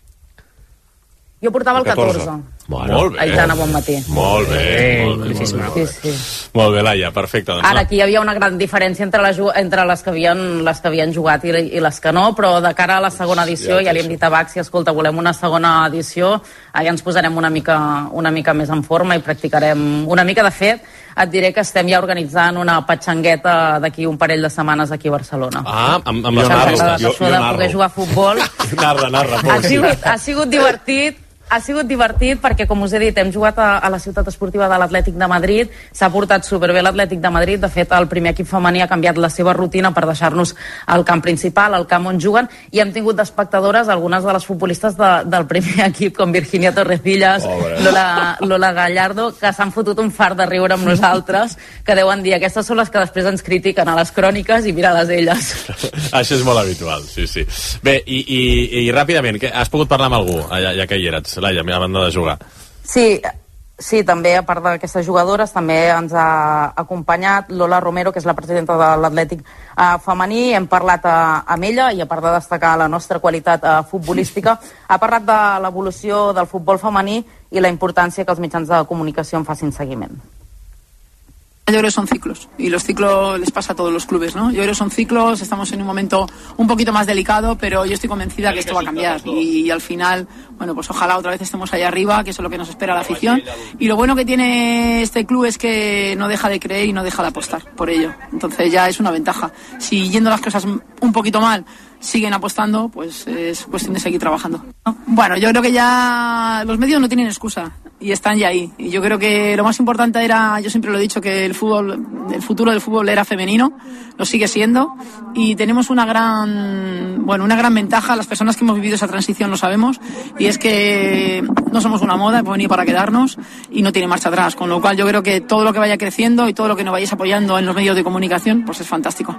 Jo portava el 14. Molt bé. Aitana, bon matí. Molt bé. Molt bé, Laia, perfecte. Ara, aquí hi havia una gran diferència entre les que havien jugat i les que no, però de cara a la segona edició ja li hem dit a Baxi, escolta, volem una segona edició, allà ens posarem una mica més en forma i practicarem una mica. De fet, et diré que estem ja organitzant una patxangueta d'aquí un parell de setmanes aquí a Barcelona. Amb les narres. Això de poder jugar a futbol. Narra. Ha sigut divertit. Ha sigut divertit perquè, com us he dit, hem jugat a la ciutat esportiva de l'Atlètic de Madrid, s'ha portat superbé l'Atlètic de Madrid, de fet el primer equip femení ha canviat la seva rutina per deixar-nos el camp principal, el camp on juguen, i hem tingut d'espectadores algunes de les futbolistes del primer equip, com Virginia Torrecillas, Lola Gallardo, que s'han fotut un fart de riure amb nosaltres, que deuen dir, aquestes són les que després ens critiquen a les cròniques i mira-les elles. Això és molt habitual, sí. Bé, i ràpidament, has pogut parlar amb algú, ja que hi eres, Laia, a banda de jugar? Sí, Sí, també, a part d'aquestes jugadores, també ens ha acompanyat Lola Romero, que és la presidenta de l'Atlètic femení. Hem parlat amb ella i, a part de destacar la nostra qualitat futbolística, ha parlat de l'evolució del futbol femení i la importància que els mitjans de comunicació en facin seguiment. Yo creo que son ciclos y los ciclos les pasa a todos los clubes, ¿no? Yo creo que son ciclos, estamos en un momento un poquito más delicado, pero yo estoy convencida que esto va a cambiar y al final, bueno, pues ojalá otra vez estemos ahí arriba, que eso es lo que nos espera la afición, y lo bueno que tiene este club es que no deja de creer y no deja de apostar por ello, entonces ya es una ventaja. Si yendo las cosas un poquito mal siguen apostando, pues es cuestión de seguir trabajando, ¿no? Bueno, yo creo que ya los medios no tienen excusa y están ya ahí. Y yo creo que lo más importante era, yo siempre lo he dicho, que el futuro del fútbol era femenino, lo sigue siendo, y tenemos una gran ventaja, las personas que hemos vivido esa transición lo sabemos, y es que no somos una moda, hemos venido para quedarnos y no tiene marcha atrás, con lo cual yo creo que todo lo que vaya creciendo y todo lo que nos vayáis apoyando en los medios de comunicación, pues es fantástico.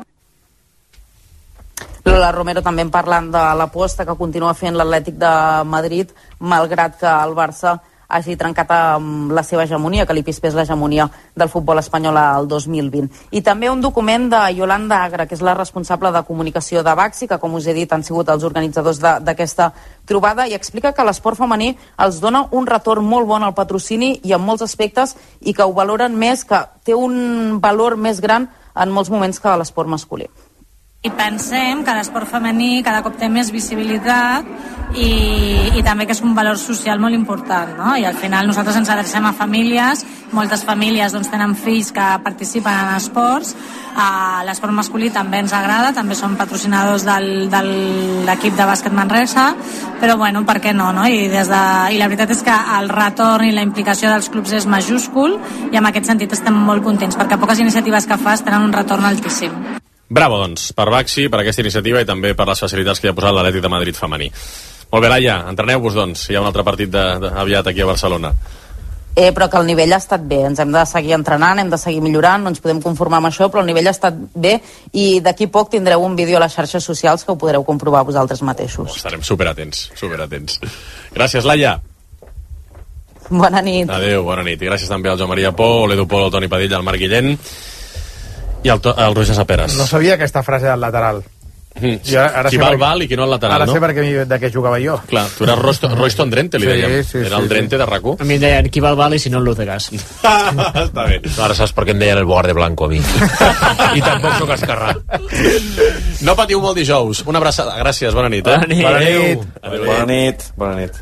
Lola Romero també parlant de l'aposta que continua fent l'Atlètic de Madrid, malgrat que el Barça hagi trencat amb la seva hegemonia, que li pispés l'hegemonia del futbol espanyol al 2020. I també un document de Yolanda Agra, que és la responsable de comunicació de Baxi, que, com us he dit, han sigut els organitzadors d'aquesta trobada, i explica que l'esport femení els dona un retorn molt bon al patrocini i en molts aspectes, i que ho valoren més, que té un valor més gran en molts moments que l'esport masculí. I pensem que l'esport femení cada cop té més visibilitat i també que és un valor social molt important, no? I al final nosaltres ens adrecem a famílies, moltes famílies doncs, tenen fills que participen en esports, l'esport masculí també ens agrada, també som patrocinadors de l'equip de bàsquet Manresa, però bueno, per què no? I la veritat és que el retorn i la implicació dels clubs és majúscul i en aquest sentit estem molt contents perquè poques iniciatives que fas tenen un retorn altíssim. Bravo, doncs, per Baxi, per aquesta iniciativa i també per les facilitats que hi ha posat l'Atlètic de Madrid femení. Molt bé, Laia, entreneu-vos, doncs, hi ha un altre partit aviat aquí a Barcelona. Però que el nivell ha estat bé, ens hem de seguir entrenant, hem de seguir millorant, no ens podem conformar amb això, però el nivell ha estat bé i d'aquí poc tindreu un vídeo a les xarxes socials que ho podreu comprovar vosaltres mateixos. Estarem superatents. Gràcies, Laia. Bona nit. Adéu, bona nit. I gràcies també al Joan Maria Pou, l'Edu Pol, el Toni Padilla, el Marc Guillén i el Roger Saperas. No sabia aquesta frase del lateral. Qui va al val i qui no al lateral, ara no? Ara sé de què jugava jo. Clar, tu eres Royston Drenthe, li dèiem. Era el Drenthe de RAC1. A mi em deien qui va al val i si no el Lutegas. Està bé. Ara saps per què em deien el Boar de Blanco a mi. I tampoc soc esquerrà. No patiu molt dijous. Una abraçada. Gràcies, bona nit. Bona nit. Bona nit. Bona nit.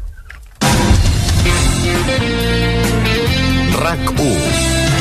RAC1.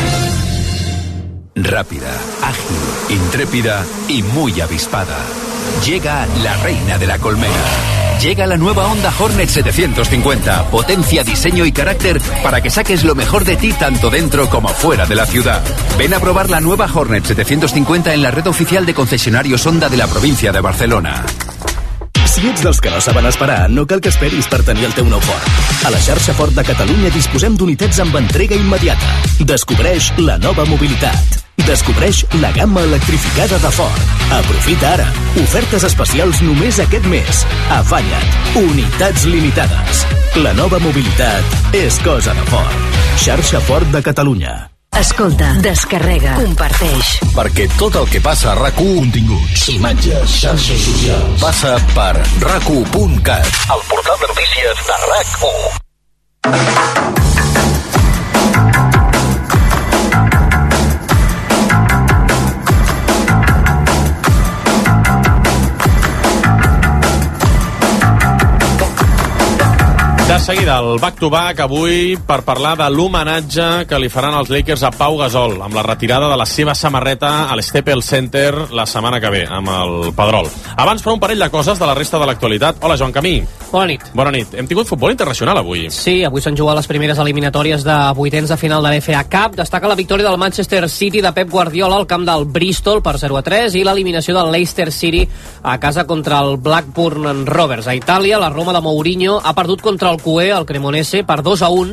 Rápida, ágil, intrépida y muy avispada. Llega la reina de la colmena. Llega la nueva Honda Hornet 750. Potencia, diseño y carácter para que saques lo mejor de ti tanto dentro como fuera de la ciudad. Ven a probar la nueva Hornet 750 en la red oficial de concesionarios Honda de la província de Barcelona. Si ets dels que no saben esperar, no cal que esperis per tenir el teu nou Ford. A la xarxa Ford de Catalunya disposem d'unitats amb entrega immediata. Descobreix la nova mobilitat. Descobreix la gamma electrificada de Ford. Aprofita ara. Ofertes especials només aquest mes. Afanya't. Unitats limitades. La nova mobilitat és cosa de Ford. Xarxa Ford de Catalunya. Escolta, descarrega, comparteix. Perquè tot el que passa a RAC1, continguts, imatges, xarxes socials, passa per RAC1.cat, el portal de notícies de RAC1. De seguida, el back-to-back avui per parlar de l'homenatge que li faran els Lakers a Pau Gasol amb la retirada de la seva samarreta a l'Staples Center la setmana que ve, amb el Pedrol. Abans, però, un parell de coses de la resta de l'actualitat. Hola, Joan Camí. Bona nit. Bona nit. Hem tingut futbol internacional avui. Sí, avui s'han jugat les primeres eliminatòries de vuitens de final de l'FA Cup. Destaca la victòria del Manchester City de Pep Guardiola al camp del Bristol per 0-3 i l'eliminació del Leicester City a casa contra el Blackburn Rovers. A Itàlia, la Roma de Mourinho ha perdut contra el QE, el Cremonese, per 2-1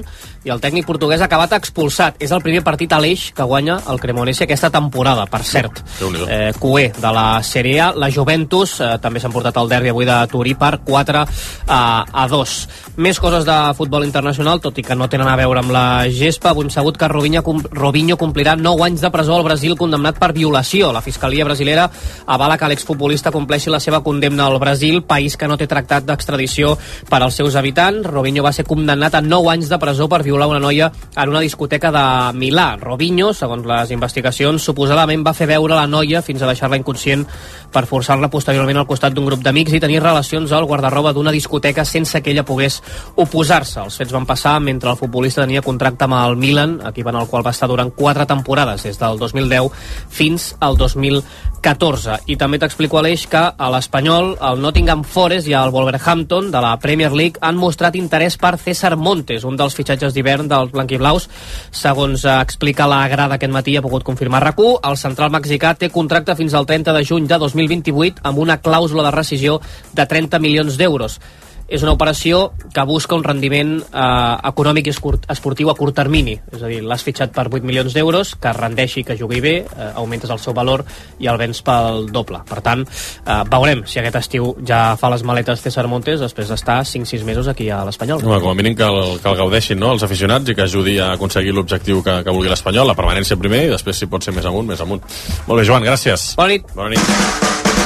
i el tècnic portuguès ha acabat expulsat. És el primer partit a l'Eix que guanya el Cremonese aquesta temporada, per cert. Cué de la Serie A. La Juventus també s'ha emportat el derbi avui de Turí per 4-2. Més coses de futbol internacional, tot i que no tenen a veure amb la gespa. Avui hem sabut que Robinho complirà 9 anys de presó al Brasil condemnat per violació. La Fiscalia brasilera avala que l'exfutbolista compleixi la seva condemna al Brasil, país que no té tractat d'extradició per als seus habitants. Robinho va ser condemnat a 9 anys de presó per violar una noia en una discoteca de Milà. Robinho, segons les investigacions, suposadament va fer veure la noia fins a deixar-la inconscient per forçar-la posteriorment al costat d'un grup d'amics i tenir relacions al guardarroba d'una discoteca sense que ella pogués oposar-se. Els fets van passar mentre el futbolista tenia contracte amb el Milan, equip en el qual va estar durant 4 temporades, des del 2010 fins al 2014. I també t'explico, Aleix, que a l'Espanyol, el Nottingham Forest i el Wolverhampton de la Premier League han mostrat interès per César Montes, un dels fitxatges d'hivern dels blanquiblaus. Segons explica la Grada aquest matí, ha pogut confirmar RAC1, el central mexicà té contracte fins al 30 de juny de 2028 amb una clàusula de rescisió de 30 milions d'euros. És una operació que busca un rendiment econòmic i esportiu a curt termini. És a dir, l'has fitxat per 8 milions d'euros, que rendeixi, que jugui bé, augmentes el seu valor i el vens pel doble. Per tant, veurem si aquest estiu ja fa les maletes César Montes després d'estar 5-6 mesos aquí a l'Espanyol. Com a mínim que el gaudeixin, no?, els aficionats, i que ajudi a aconseguir l'objectiu que vulgui l'Espanyol, la permanència primer, i després, si pot ser més amunt, més amunt. Molt bé, Joan, gràcies. Bona nit. Bona nit.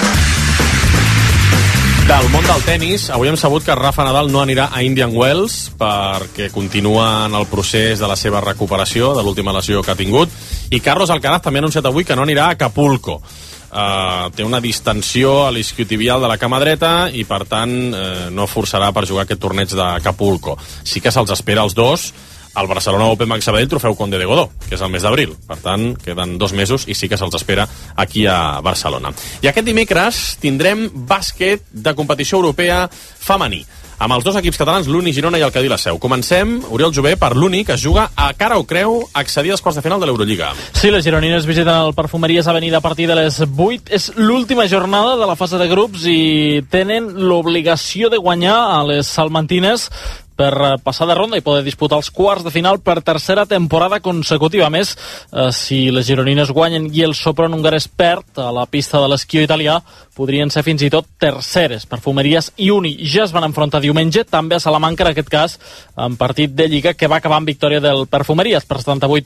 Del món del tennis, avui hem sabut que Rafa Nadal no anirà a Indian Wells perquè continua en el procés de la seva recuperació de l'última lesió que ha tingut, i Carlos Alcaraz també ha anunciat avui que no anirà a Acapulco. Té una distensió a l'isquiotibial de la cama dreta i per tant no forçarà per jugar aquest torneig d'Acapulco. Sí que se'ls espera els dos al Barcelona Open Banc Sabadell Trofeu Conde de Godó, que és el mes d'abril. Per tant, queden 2 mesos i sí que se'ls espera aquí a Barcelona. I aquest dimecres tindrem bàsquet de competició europea femení, amb els 2 equips catalans, l'Uni Girona i el Cadí la Seu. Comencem, Oriol Jové, per l'Uni, que es juga a cara o creu accedir als quarts de final de l'Eurolliga. Sí, les gironines visiten el Perfumeries Avenida a partir de les 8. És l'última jornada de la fase de grups i tenen l'obligació de guanyar a les salmantines per passar de ronda i poder disputar els quarts de final per tercera temporada consecutiva. A més, si les gironines guanyen i el Sopron hongarès perd a la pista de l'esquió italià, podrien ser fins i tot terceres. Perfumeries i Uni ja es van enfrontar diumenge, també a Salamanca, en aquest cas, en partit de Lliga que va acabar amb victòria del Perfumeries per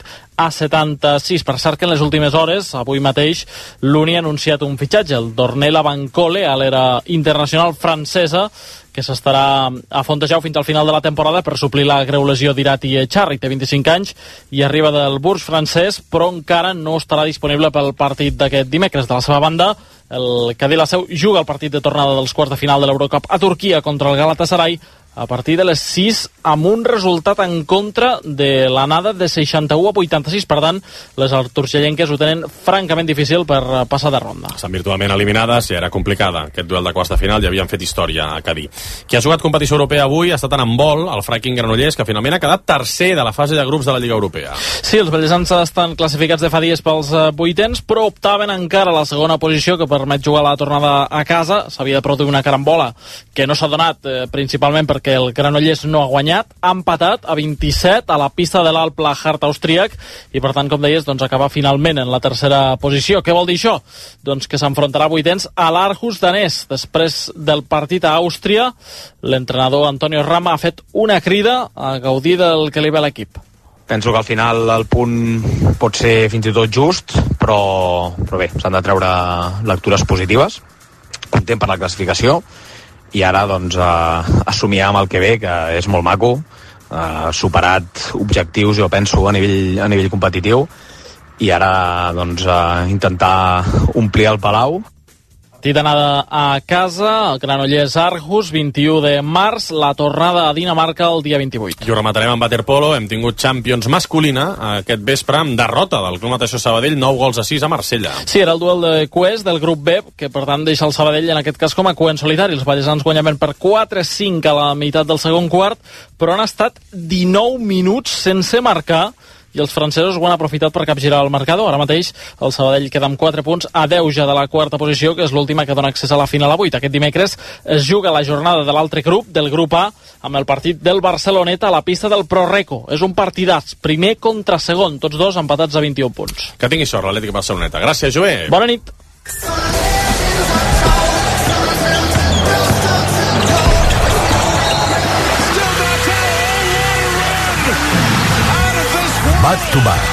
78-76. Per cert que en les últimes hores, avui mateix, l'Uni ha anunciat un fitxatge, el Dornella Bancole, a l'era internacional francesa, que s'estarà a Fontejau fins al final de la temporada per suplir la greu lesió d'Irati Echarri. Té 25 anys i arriba del Bourges francès, però encara no estarà disponible pel partit d'aquest dimecres. De la seva banda, el Cadí la Seu juga el partit de tornada dels quarts de final de l'Eurocup a Turquia contra el Galatasaray a partir de les 6, amb un resultat en contra de l'anada de 61-86. Per tant, les arturgellenques ho tenen francament difícil per passar de ronda. Estan virtualment eliminades, ja era complicada aquest duel de quarts de final, ja havien fet història a Cadí. Qui ha jugat competició europea avui ha estat en handbol, el Fracking Granollers, que finalment ha quedat tercer de la fase de grups de la Lliga Europea. Sí, els bellesans estan classificats de fa dies pels vuitens, però optaven encara a la segona posició, que permet jugar la tornada a casa. S'havia de produir una carambola que no s'ha donat, principalment perquè el Granollers no ha guanyat, ha empatat a 27 a la pista de l'Alpla Hart austríac i per tant, com deies, doncs acaba finalment en la tercera posició. Què vol dir això? Doncs que s'enfrontarà a vuitens a l'Aarhus danès. Després del partit a Àustria, l'entrenador Antonio Rama ha fet una crida a gaudir del que li ve a l'equip. Penso que al final el punt pot ser fins i tot just, però bé, s'han de treure lectures positives. Content per la classificació, i ara doncs assumirà amb el que ve, que és molt maco, superat objectius, jo penso, a nivell competitiu, i ara doncs intentar omplir el Palau. Partit d'anada a casa, el Granollers Aarhus, 21 de març, la tornada a Dinamarca el dia 28. I ho rematarem amb waterpolo. Hem tingut Champions masculina aquest vespre amb derrota del Club Natació Sabadell, 9-6 a Marsella. Sí, era el duel de cues del grup B, que per tant deixa el Sabadell en aquest cas com a cue en solitari. Els ballesans guanyaven per 4-5 a la meitat del segon quart, però han estat 19 minuts sense marcar i els francesos ho han aprofitat per capgirar el marcador. Ara mateix el Sabadell queda amb 4 punts a 10 ja de la quarta posició, que és l'última que dona accés a la final a 8. Aquest dimecres es juga la jornada de l'altre grup, del grup A, amb el partit del Barceloneta a la pista del Prorreco. És un partidàs, primer contra segon, tots dos empatats a 21 punts. Que tingui sort l'Atlètic Barceloneta. Gràcies, Joé. Bona nit. Back to back.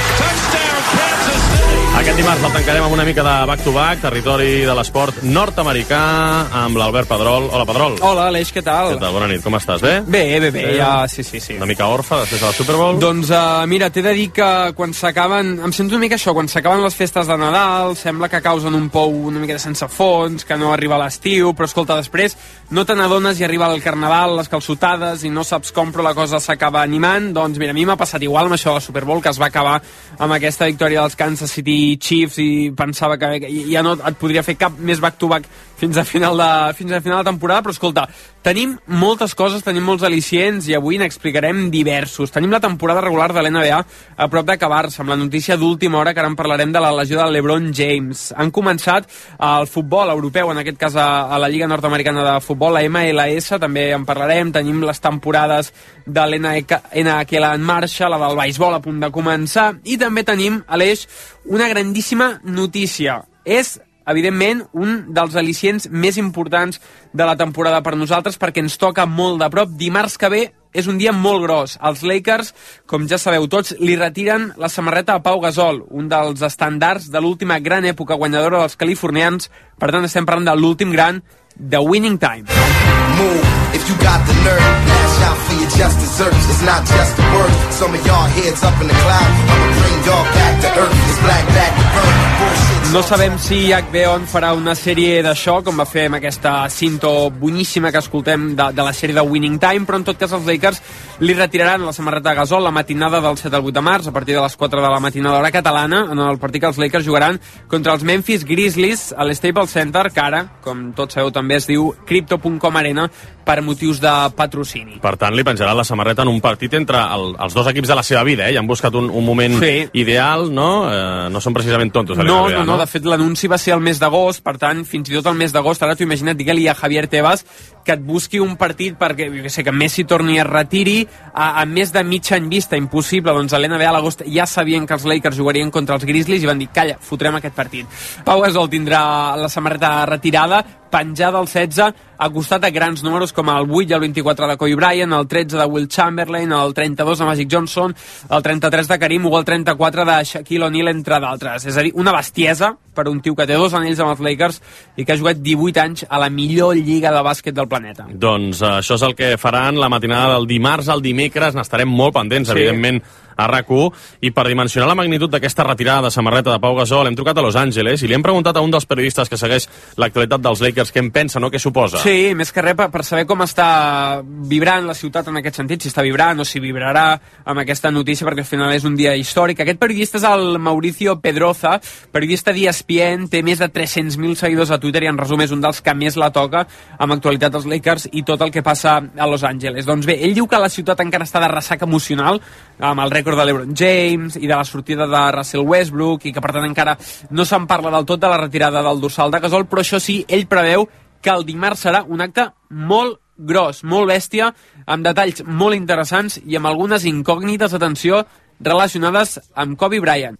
Aquest dimarts el tancarem amb una mica de back-to-back, territori de l'esport nord-americà, amb l'Albert Pedrol. Hola, Pedrol. Hola, Aleix, què tal? Què tal? Bona nit, com estàs? Bé? Bé, ja, sí. Una mica orfe després de la Super Bowl? Doncs, mira, t'he de dir que quan s'acaben... Em sento una mica això, quan s'acaben les festes de Nadal, sembla que causen un pou una mica de sense fons, que no arriba l'estiu, però escolta, després no te n'adones i arriba el Carnaval, les calçotades, i no saps com, però la cosa s'acaba animant. Doncs mira, a mi m'ha passat igual amb això de la Super Bowl, que es va acabar amb aquesta victòria dels Kansas City Chiefs i pensava que ja no et podria fer cap més back-to-back fins a final de temporada, però escolta, tenim moltes coses, tenim molts al·licients i avui n'explicarem diversos. Tenim la temporada regular de l'NBA a prop d'acabar-se, amb la notícia d'última hora que ara en parlarem de la lesió de LeBron James. Han començat el futbol europeu, en aquest cas a la Lliga Nord-Americana de Futbol, la MLS, també en parlarem. Tenim les temporades de l'NHL en marxa, la del beisbol a punt de començar, i també tenim, Aleix, una grandíssima notícia. És evidentment un dels al·licients més importants de la temporada per nosaltres, perquè ens toca molt de prop. Dimarts que ve és un dia molt gros. Els Lakers, com ja sabeu tots, li retiren la samarreta a Pau Gasol, un dels estàndards de l'última gran època guanyadora dels californians. Per tant, estem parlant de l'últim gran, The Winning Time. Move, if you got the nerve, lash out for your just desserts. It's not just a word, some of y'all heads up in the cloud. I'ma bring y'all back to earth, it's black back to burn. No sabem si HBO farà una sèrie d'això, com va fer amb aquesta cinto boníssima que escoltem de la sèrie de Winning Time, però en tot cas els Lakers li retiraran la samarreta de Gasol la matinada del 7 al 8 de març, a partir de les 4 de la matinada hora catalana, en el partit que els Lakers jugaran contra els Memphis Grizzlies a l'Staples Center, que ara, com tots sabeu, també es diu Crypto.com Arena, per motius de patrocini. Per tant, li penjarà la samarreta en un partit entre els dos equips de la seva vida, i han buscat un moment ideal, no? No són precisament tontos. No, de fet l'anunci va ser el mes d'agost, per tant, fins i tot el mes d'agost, ara t'ho imagina't, digue-li a Javier Tebas que et busqui un partit perquè, jo què sé, que Messi torni a retiri a més de mig any vista, impossible. Doncs a l'NBA a l'agost ja sabien que els Lakers jugarien contra els Grizzlies i van dir, calla, fotrem aquest partit. Pau Gasol tindrà la samarreta retirada, penjada al 16, acostat a grans números com el 8 i el 24 de Kobe Bryant, el 13 de Will Chamberlain, el 32 de Magic Johnson, el 33 de Karim o el 34 de Shaquille O'Neal, entre d'altres. És a dir, una bestiesa per un tio que té 2 anells amb els Lakers i que ha jugat 18 anys a la millor lliga de bàsquet del planeta. Doncs això és el que faran la matinada del dimarts al dimecres. N'estarem molt pendents, evidentment, a RAC1, i per dimensionar la magnitud d'aquesta retirada de samarreta de Pau Gasol hem trucat a Los Angeles i li hem preguntat a un dels periodistes que segueix l'actualitat dels Lakers què en pensa, no? Què suposa? Sí, més que res per saber com està vibrant la ciutat en aquest sentit, si està vibrant o si vibrarà amb aquesta notícia, perquè al final és un dia històric. Aquest periodista és el Mauricio Pedroza, periodista d'ESPN, té més de 300.000 seguidors a Twitter i en resum és un dels que més la toca amb actualitat dels Lakers i tot el que passa a Los Angeles. Doncs bé, ell diu que la ciutat encara està de ressaca emocional amb el rècord de LeBron James i de la sortida de Russell Westbrook i que per tant encara no se'n parla del tot de la retirada del dorsal de Gasol, però això sí, ell preveu que el dimarts serà un acte molt gros, molt bèstia, amb detalls molt interessants i amb algunes incògnites, atenció, relacionades amb Kobe Bryant.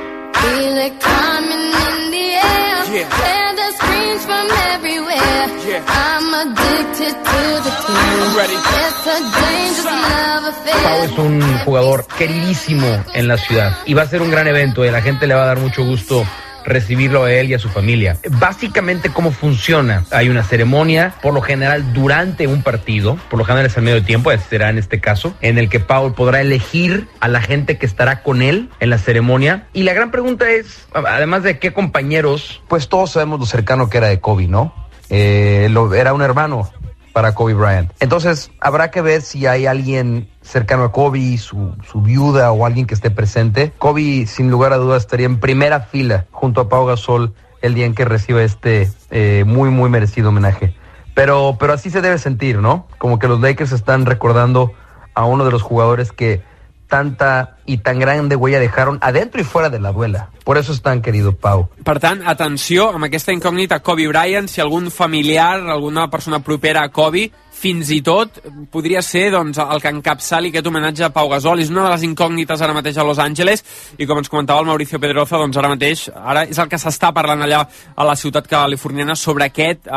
Pau es un jugador queridísimo en la ciudad y va a ser un gran evento y a la gente le va a dar mucho gusto recibirlo a él y a su familia. Básicamente, ¿cómo funciona? Hay una ceremonia, por lo general durante un partido, por lo general es al medio tiempo, será en este caso, en el que Pau podrá elegir a la gente que estará con él en la ceremonia. Y la gran pregunta es, además de qué compañeros, pues todos sabemos lo cercano que era de Kobe, ¿no? Era un hermano para Kobe Bryant. Entonces, habrá que ver si hay alguien cercano a Kobe, su viuda o alguien que esté presente. Kobe, sin lugar a dudas, estaría en primera fila junto a Pau Gasol el día en que reciba este muy, muy merecido homenaje. Pero así se debe sentir, ¿no? Como que los Lakers están recordando a uno de los jugadores que tanta y tan grande huella dejaron adentro y fuera de la duela. Por eso es tan querido Pau. Per tant, atenció amb aquesta incògnita Kobe Bryant, si algun familiar, alguna persona propera a Kobe, fins i tot podria ser doncs, el que encapçali aquest homenatge a Pau Gasol. És una de les incògnites ara mateix a Los Angeles i com ens comentava el Mauricio Pedroza, doncs ara mateix ara és el que s'està parlant allà a la ciutat californiana sobre aquest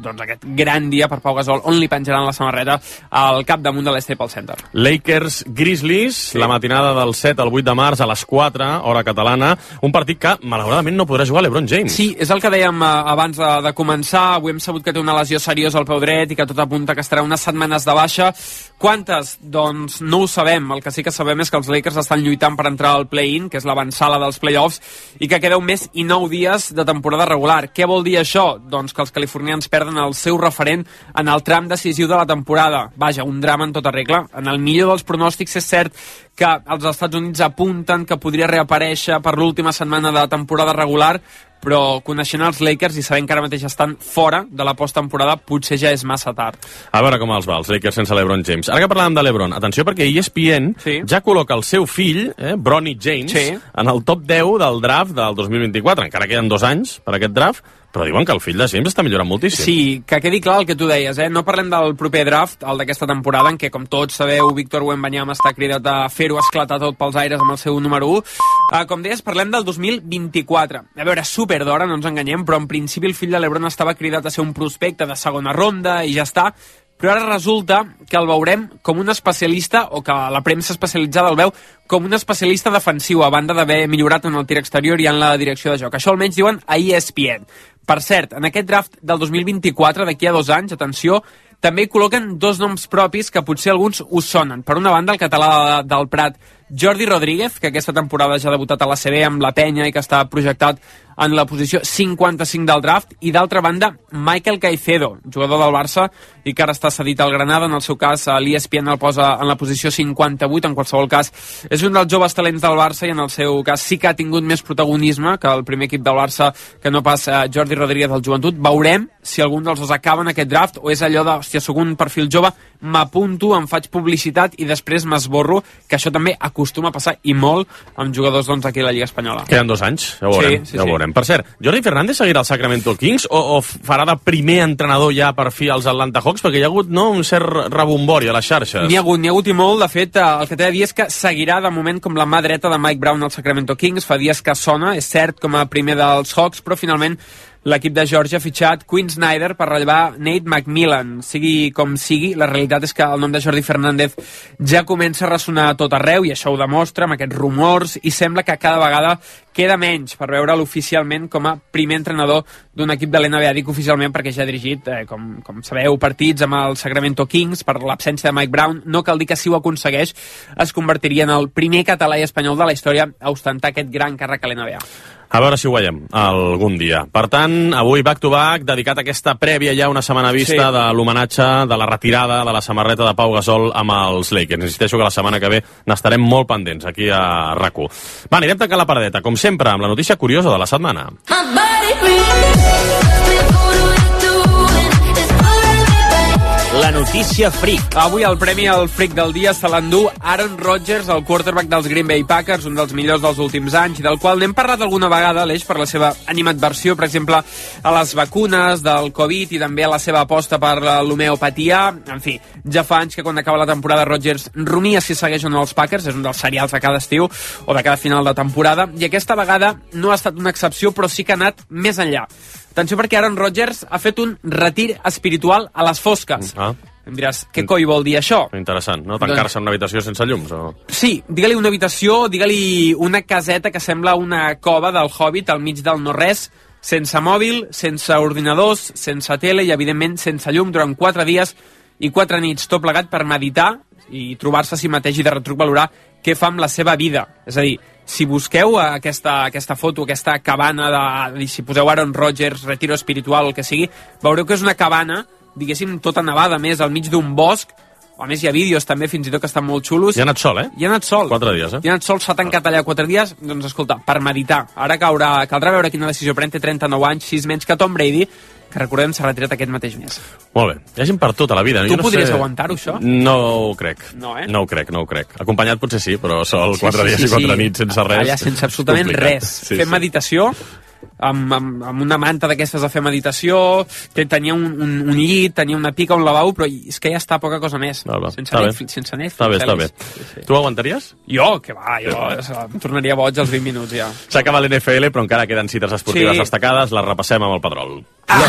gran dia per Pau Gasol, on li penjaran la samarreta al capdamunt de l'Staples Center. Lakers Grizzlies, la matinada del 7 al 8 de març a les 4, hora catalana, un partit que malauradament no podrà jugar LeBron James. Sí, és el que dèiem abans de començar. Avui hem sabut que té una lesió seriosa al peu dret i que tot apunta que estarà unes setmanes de baixa. Quantes? Doncs no ho sabem. El que sí que sabem és que els Lakers estan lluitant per entrar al play-in, que és l'avançada dels play-offs, i que queda un mes i 9 dies de temporada regular. Què vol dir això? Doncs que els californians perden el seu referent en el tram decisiu de la temporada. Vaja, un drama en tota regla. En el millor dels pronòstics és cert que els Estats Units apunten que podria reaparèixer per l'última setmana de temporada regular, però coneixent els Lakers i sabent que ara mateix estan fora de la posttemporada, potser ja és massa tard. A veure com els va, els Lakers sense LeBron James. Ara que parlàvem de LeBron, atenció perquè ESPN ja col·loca el seu fill, Bronny James, en el top 10 del draft del 2024. Encara queden 2 anys per aquest draft, però diuen que el fill de James està millorant moltíssim. Sí, que quedi clar el que tu deies, No parlem del proper draft, el d'aquesta temporada, en què, com tots sabeu, Víctor Wembanyama està cridat a fer-ho esclatar tot pels aires amb el seu número 1. Com deies, parlem del 2024. A veure, super d'hora, no ens enganyem, però en principi el fill de LeBron estava cridat a ser un prospecte de segona ronda i ja està, però ara resulta que el veurem com un especialista, o que la premsa especialitzada el veu com un especialista defensiu, a banda d'haver millorat en el tir exterior i en la direcció de joc. Això almenys diuen a ESPN. Per cert, en aquest draft del 2024, d'aquí a 2 anys, atenció, també hi col·loquen 2 noms propis que potser alguns us sonen. Per una banda, el català del Prat, Jordi Rodríguez, que aquesta temporada ja ha debutat a la CB amb la Penya i que està projectat en la posició 55 del draft, i d'altra banda Michael Caicedo, jugador del Barça i que ara està cedit al Granada. En el seu cas l'ESPN el posa en la posició 58. En qualsevol cas és un dels joves talents del Barça i en el seu cas sí que ha tingut més protagonisme que el primer equip del Barça, que no pas Jordi Rodríguez del Joventut. Veurem si algun dels dos acaba en aquest draft o és allò de, hòstia, soc un perfil jove, m'apunto, em faig publicitat i després m'esborro, que això també acostuma a passar i molt amb jugadors aquí a la Lliga Espanyola. Queden 2 anys, ja ho veurem. Ja ho veurem. Per cert, Jordi Fernández seguirà al Sacramento Kings o farà de primer entrenador ja per fi als Atlanta Hawks? Perquè hi ha hagut un cert rebombori a les xarxes. N'hi ha hagut i molt. De fet, el que t'he de dir és que seguirà de moment com la mà dreta de Mike Brown al Sacramento Kings. Fa dies que sona, és cert, com a primer dels Hawks, però finalment l'equip de Georgia ha fitxat Quinn Snyder per rellevar Nate McMillan. Sigui com sigui, la realitat és que el nom de Jordi Fernández ja comença a ressonar a tot arreu, i això ho demostra amb aquests rumors, i sembla que cada vegada queda menys per veure'l oficialment com a primer entrenador d'un equip de l'NBA. Dic oficialment perquè ja ha dirigit, com sabeu, partits amb el Sacramento Kings. Per l'absència de Mike Brown, no cal dir que si ho aconsegueix es convertiria en el primer català i espanyol de la història a ostentar aquest gran càrrec a l'NBA. A veure si ho veiem algun dia. Per tant, avui back to back, dedicat a aquesta prèvia ja una setmana vista de l'homenatge, de la retirada de la samarreta de Pau Gasol amb els Lakers. Insisteixo que la setmana que ve n'estarem molt pendents aquí a RAC1. Va, anirem tancant la paradeta, com sempre, amb la notícia curiosa de la setmana. La notícia freak. Avui el premi al freak del dia se l'endú Aaron Rodgers, el quarterback dels Green Bay Packers, un dels millors dels últims anys, i del qual n'hem parlat alguna vegada, Aleix, per la seva animadversió, per exemple, a les vacunes del Covid i també a la seva aposta per l'homeopatia. En fi, ja fa anys que quan acaba la temporada Rodgers rumia si segueix o no els Packers, és un dels serials de cada estiu o de cada final de temporada, i aquesta vegada no ha estat una excepció, però sí que ha anat més enllà. Atenció, perquè Aaron Rodgers ha fet un retir espiritual a les fosques. Em diràs, què coi vol dir això? Interessant, no? Tancar-se en una habitació sense llums? O... Sí, digue-li una habitació, digue-li una caseta que sembla una cova del Hobbit al mig del no-res, sense mòbil, sense ordinadors, sense tele i, evidentment, sense llum durant 4 dies i 4 nits, tot plegat per meditar i trobar-se a si mateix i de retruc valorar què fa amb la seva vida. És a dir, si busqueu aquesta foto, aquesta cabana, si poseu Aaron Rodgers, retiro espiritual, el que sigui, veureu que és una cabana, diguéssim, tota nevada, més al mig d'un bosc, A més, hi ha vídeos també, fins i tot, que estan molt xulos. I ha anat sol, I ha anat sol. 4 dies, I ha anat sol, s'ha tancat allà 4 dies. Doncs, escolta, per meditar. Ara caldrà veure quina decisió pren, té 39 anys, 6 menys que Tom Brady, que recordem s'ha retirat aquest mateix mes. Molt bé. Hi ha gent per tot a la vida. Tu podries aguantar-ho, això? No ho crec. No, No ho crec. Acompanyat potser sí, però sol 4 dies i 4 nits sense res. Allà sense absolutament res. Fem meditació, amb una manta d'aquestes de fer meditació, tenia un llit, tenia una pica, un lavabo, però és que ja està poca cosa més. Sense Netflix. Està bé. Tu aguantaries? Jo, que va, em tornaria boig als 20 minuts ja. S'acaba l'NFL, però encara queden cites esportives destacades, les repassem amb el Pedrol.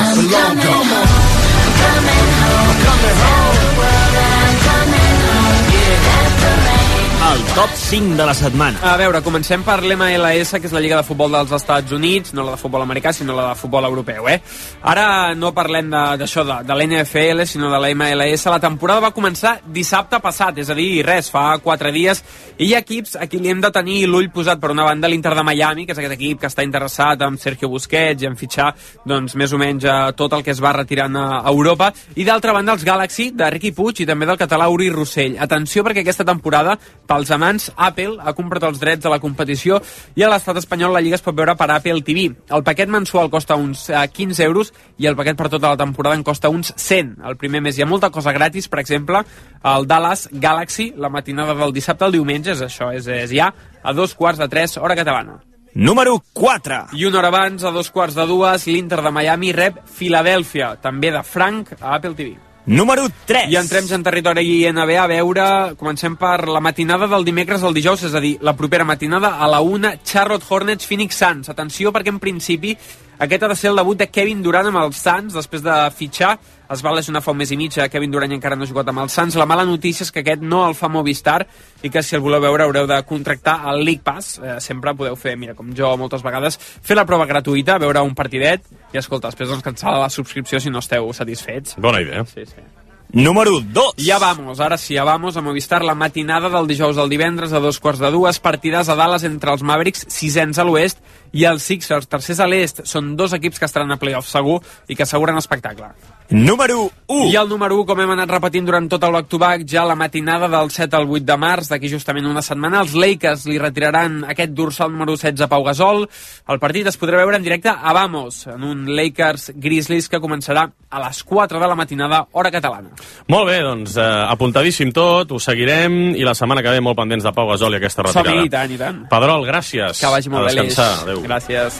El top 5 de la setmana. A veure, comencem per l'MLS, que és la Lliga de Futbol dels Estats Units, no la de futbol americà, sinó la de futbol europeu, Ara no parlem d'això, de l'NFL, sinó de la MLS. La temporada va començar dissabte passat, és a dir, fa 4 dies, i hi ha equips a qui li hem de tenir l'ull posat. Per una banda, l'Inter de Miami, que és aquest equip que està interessat en Sergio Busquets i en fitxar, doncs, més o menys tot el que es va retirant a Europa, i d'altra banda, els Galaxy, de Riqui Puig i també del català Uri Rossell. Atenció, perquè aquesta temporada, pels amants, Apple ha comprat els drets de la competició i a l'estat espanyol la Lliga es pot veure per Apple TV. El paquet mensual costa uns 15 euros i el paquet per tota la temporada en costa uns 100. El primer mes hi ha molta cosa gratis, per exemple, el Dallas Galaxy, la matinada del dissabte al diumenge, és ja a 2:45, hora catalana. Número 4. I una hora abans, a 2:45, l'Inter de Miami rep Filadèlfia, també de franc, a Apple TV. Número 3. I entrem ja en territori NBA a veure, comencem per la matinada del dimecres al dijous, és a dir, la propera matinada a la 1, Charlotte Hornets, Phoenix Suns. Atenció, perquè en principi aquest ha de ser el debut de Kevin Durant amb els Suns, després de fitxar. Es va lesionar fa un mes i mig, Kevin Durant encara no ha jugat amb els Suns. La mala notícia és que aquest no el fa Movistar i que si el voleu veure haureu de contractar el League Pass. Sempre podeu fer, mira, com jo moltes vegades, fer la prova gratuïta, veure un partidet i, escolta, després doncs cancel·lar la subscripció si no esteu satisfets. Bona idea. Sí. Número 2. Ja vamos, ara sí, ja vamos a Movistar, la matinada del dijous al divendres a 2:45, partides a Dallas entre els Mavericks, 6ens a l'oest, i els Sixers, tercers a l'est. Són 2 equips que estaran a playoff segur i que asseguren espectacle. Número 1. I el número 1, com hem anat repetint durant tot el back-to-back, ja la matinada del 7 al 8 de març, d'aquí justament una setmana, els Lakers li retiraran aquest dorsal número 16 a Pau Gasol. El partit es podrà veure en directe a Vamos, en un Lakers Grizzlies que començarà a les 4 de la matinada, hora catalana. Molt bé, doncs apuntadíssim tot, ho seguirem, i la setmana que ve molt pendents de Pau Gasol i aquesta retirada. Som-hi, i tant. Pedrol, gràcies. Que vagi molt bé, Aleix. Adéu. Gràcies.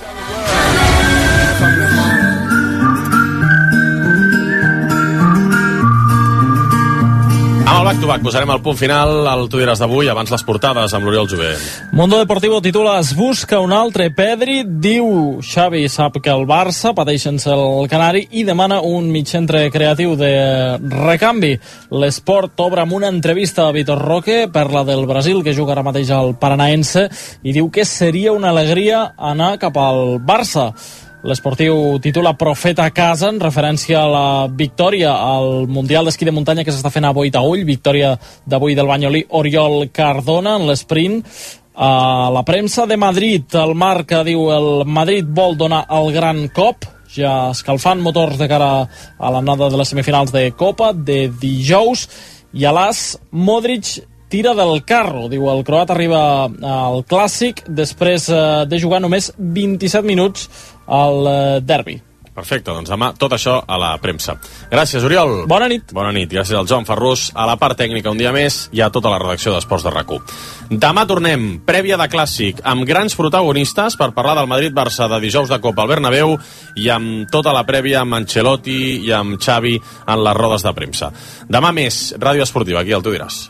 Amb el back-to-back posarem el punt final al Tu diràs d'avui, abans les portades amb l'Oriol Jové. Mundo Deportivo titula Es busca un altre Pedri, diu Xavi sap que el Barça pateix sense el Canari i demana un mig centre creatiu de recanvi. L'Esport obre amb una entrevista a Vitor Roque, perla del Brasil, que juga ara mateix al Paranaense, i diu que seria una alegria anar cap al Barça. L'Esportiu titula Profeta a casa en referència a la victòria al Mundial d'Esquí de Muntanya que s'està fent a Boitaüll, victòria d'avui del banyolí Oriol Cardona en l'esprint. A la premsa de Madrid, el Marca diu el Madrid vol donar el gran cop, ja escalfant motors de cara a l'anada de les semifinals de Copa de dijous, i a l'As Modric tira del carro, diu el croat arriba al Clàssic després de jugar només 27 minuts al derbi. Perfecte, doncs demà tot això a la premsa. Gràcies, Oriol. Bona nit. Bona nit. Gràcies al Joan Ferrús. A la part tècnica un dia més i a tota la redacció d'Esports de RAC1. Demà tornem, prèvia de Clàssic, amb grans protagonistes per parlar del Madrid-Barça de dijous de Copa al Bernabéu i amb tota la prèvia amb Ancelotti i amb Xavi en les rodes de premsa. Demà més, Ràdio Esportiva, aquí al Tu diràs.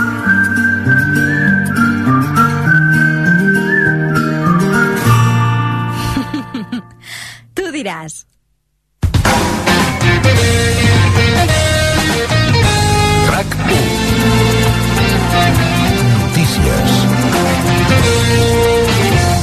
Tu diràs. RAC1. Notícies. Agustí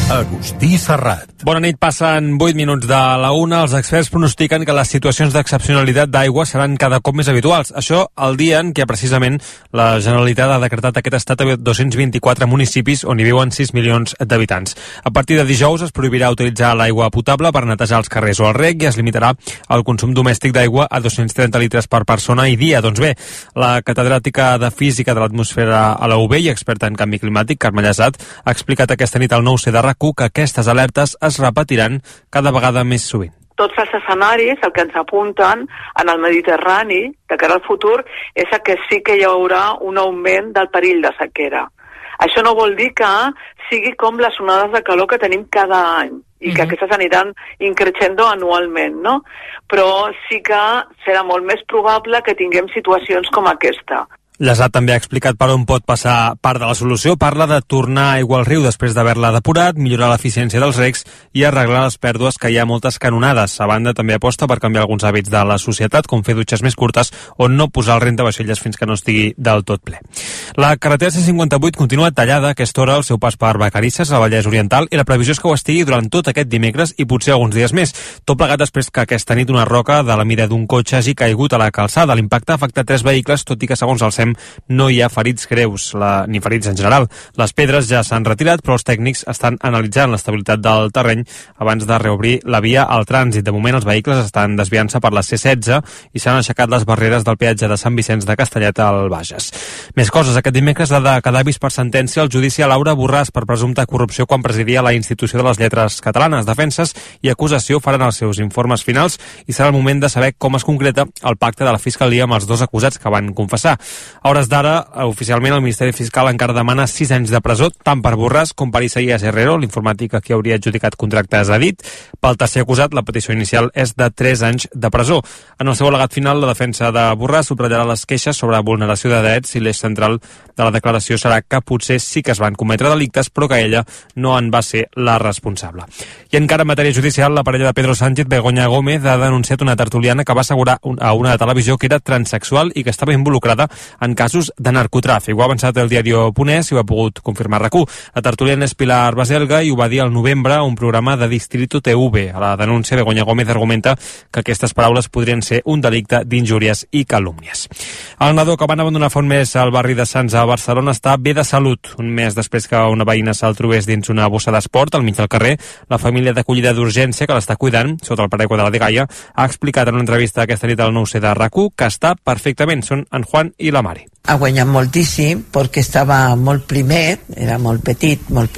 Agustí Serrat. Bona nit, passen 8 minuts de la 1. Els experts pronostiquen que les situacions d'excepcionalitat d'aigua seran cada cop més habituals. Això el dia en què precisament la Generalitat ha decretat aquest estat a 224 municipis on hi viuen 6 milions d'habitants. A partir de dijous es prohibirà utilitzar l'aigua potable per netejar els carrers o el reg i es limitarà el consum domèstic d'aigua a 230 litres per persona i dia. Doncs bé, la catedràtica de Física de l'Atmosfera a la UB i experta en canvi climàtic, Carme Llàsat, ha explicat aquesta nit al 9C de RAC1 que aquestes alertes es repetiran cada vegada més sovint. Tots els escenaris, el que ens apunten en el Mediterrani, de cara al futur, és que sí que hi haurà un augment del perill de sequera. Això no vol dir que sigui com les onades de calor que tenim cada any i que aquestes aniran increixendo anualment, no? Però sí que serà molt més probable que tinguem situacions com aquesta. Llàsat també ha explicat per on pot passar part de la solució. Parla de tornar aigua al riu després d'haver-la depurat, millorar l'eficiència dels regs i arreglar les pèrdues que hi ha moltes canonades. A banda, també aposta per canviar alguns hàbits de la societat, com fer dutxes més curtes o no posar el rentavaixelles fins que no estigui del tot ple. La carretera C58 continua tallada a aquesta hora al seu pas per Vacarisses, a Vallès Oriental, i la previsió és que ho estigui durant tot aquest dimecres i potser alguns dies més. Tot plegat després que aquesta nit una roca de la mida d'un cotxe hagi caigut a la calçada. L'impacte ha afectat 3 vehicles, tot i que segons el SEM no hi ha ferits greus, ni ferits en general. Les pedres ja s'han retirat, però els tècnics estan analitzant l'estabilitat del terreny abans de reobrir la via al trànsit. De moment els vehicles estan desviant-se per la C16 i s'han aixecat les barreres del peatge de Sant Vicenç de Castellet al Bages. Més coses. Aquest dimecres ha de quedar vist per sentència el judici a Laura Borràs per presumpta corrupció quan presidia la Institució de les Lletres Catalanes. Defenses i acusació faran els seus informes finals i serà el moment de saber com es concreta el pacte de la Fiscalia amb els 2 acusats que van confessar. A hores d'ara, oficialment, el Ministeri Fiscal encara demana 6 anys de presó, tant per Borràs com per Isaías Herrero, l'informàtic a qui hauria adjudicat contractes a dit. Pel tercer acusat, la petició inicial és de 3 anys de presó. En el seu al·legat final, la defensa de Borràs subratllarà les queixes sobre vulneració de drets i l'eix central de la declaració serà que potser sí que es van cometre delictes, però que ella no en va ser la responsable. I encara en matèria judicial, la parella de Pedro Sánchez, Begoña Gómez, ha denunciat una tertuliana que va assegurar a una televisió que era transsexual i que estava involucrada en casos de narcotràfic. Ho ha avançat el diari Punès i ho ha pogut confirmar RAC1. La tertuliana és Pilar Baselga i ho va dir al novembre a un programa de Distrito TV. A la denúncia, Begoña Gómez argumenta que aquestes paraules podrien ser un delicte d'injúries i calúmnies. El nadó que van abandonar fa un mes al barri de Sants a Barcelona està bé de salut. Un mes després que una veïna se'l trobés dins una bossa d'esport al mig del carrer, la família d'acollida d'urgència que l'està cuidant, sota el paraigua de la Dgaia, ha explicat en una entrevista aquesta nit al 9C de RAC1 que està perfectament. Són en Juan i la Mari. Ha guanyat moltíssim perquè estava molt primer, era molt petit,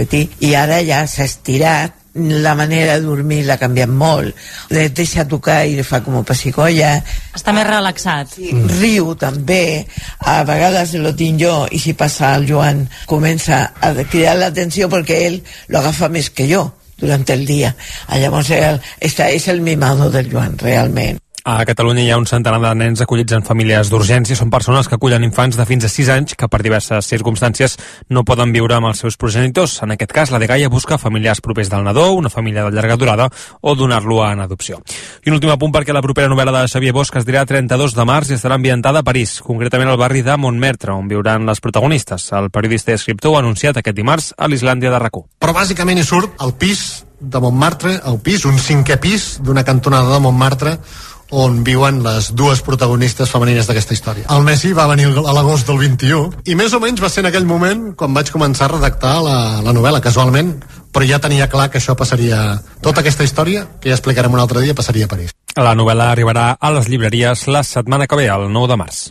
i ara ja s'ha estirat. La manera de dormir l'ha canviat molt. Les deixa tocar i li fa com pessicolla. Està més relaxat. Sí, riu també. A vegades lo tinc jo i si passa el Joan comença a cridar l'atenció perquè ell lo agafa més que jo durant el dia. Llavors és el mimado del Joan, realment. A Catalunya hi ha un centenar de nens acollits en famílies d'urgència. Són persones que acullen infants de fins a 6 anys que per diverses circumstàncies no poden viure amb els seus progenitors. En aquest cas, la Dgaia busca familiars propers del nadó, una família de llarga durada o donar-lo en adopció. I un últim apunt perquè la propera novel·la de Xavier Bosch es dirà 32 de març i estarà ambientada a París, concretament al barri de Montmartre, on viuran les protagonistes. El periodista i escriptor ho ha anunciat aquest dimarts a l'Islàndia de RAC1. Però bàsicament hi surt el pis de Montmartre, un 5è pis d'una cantonada de Montmartre, on viuen les 2 protagonistes femenines d'aquesta història. El Messi va venir a l'agost del 21 i més o menys va ser en aquell moment quan vaig començar a redactar la novel·la, casualment, però ja tenia clar que això passaria, tota aquesta història, que ja explicarem un altre dia, passaria a París. La novel·la arribarà a les llibreries la setmana que ve, el 9 de març.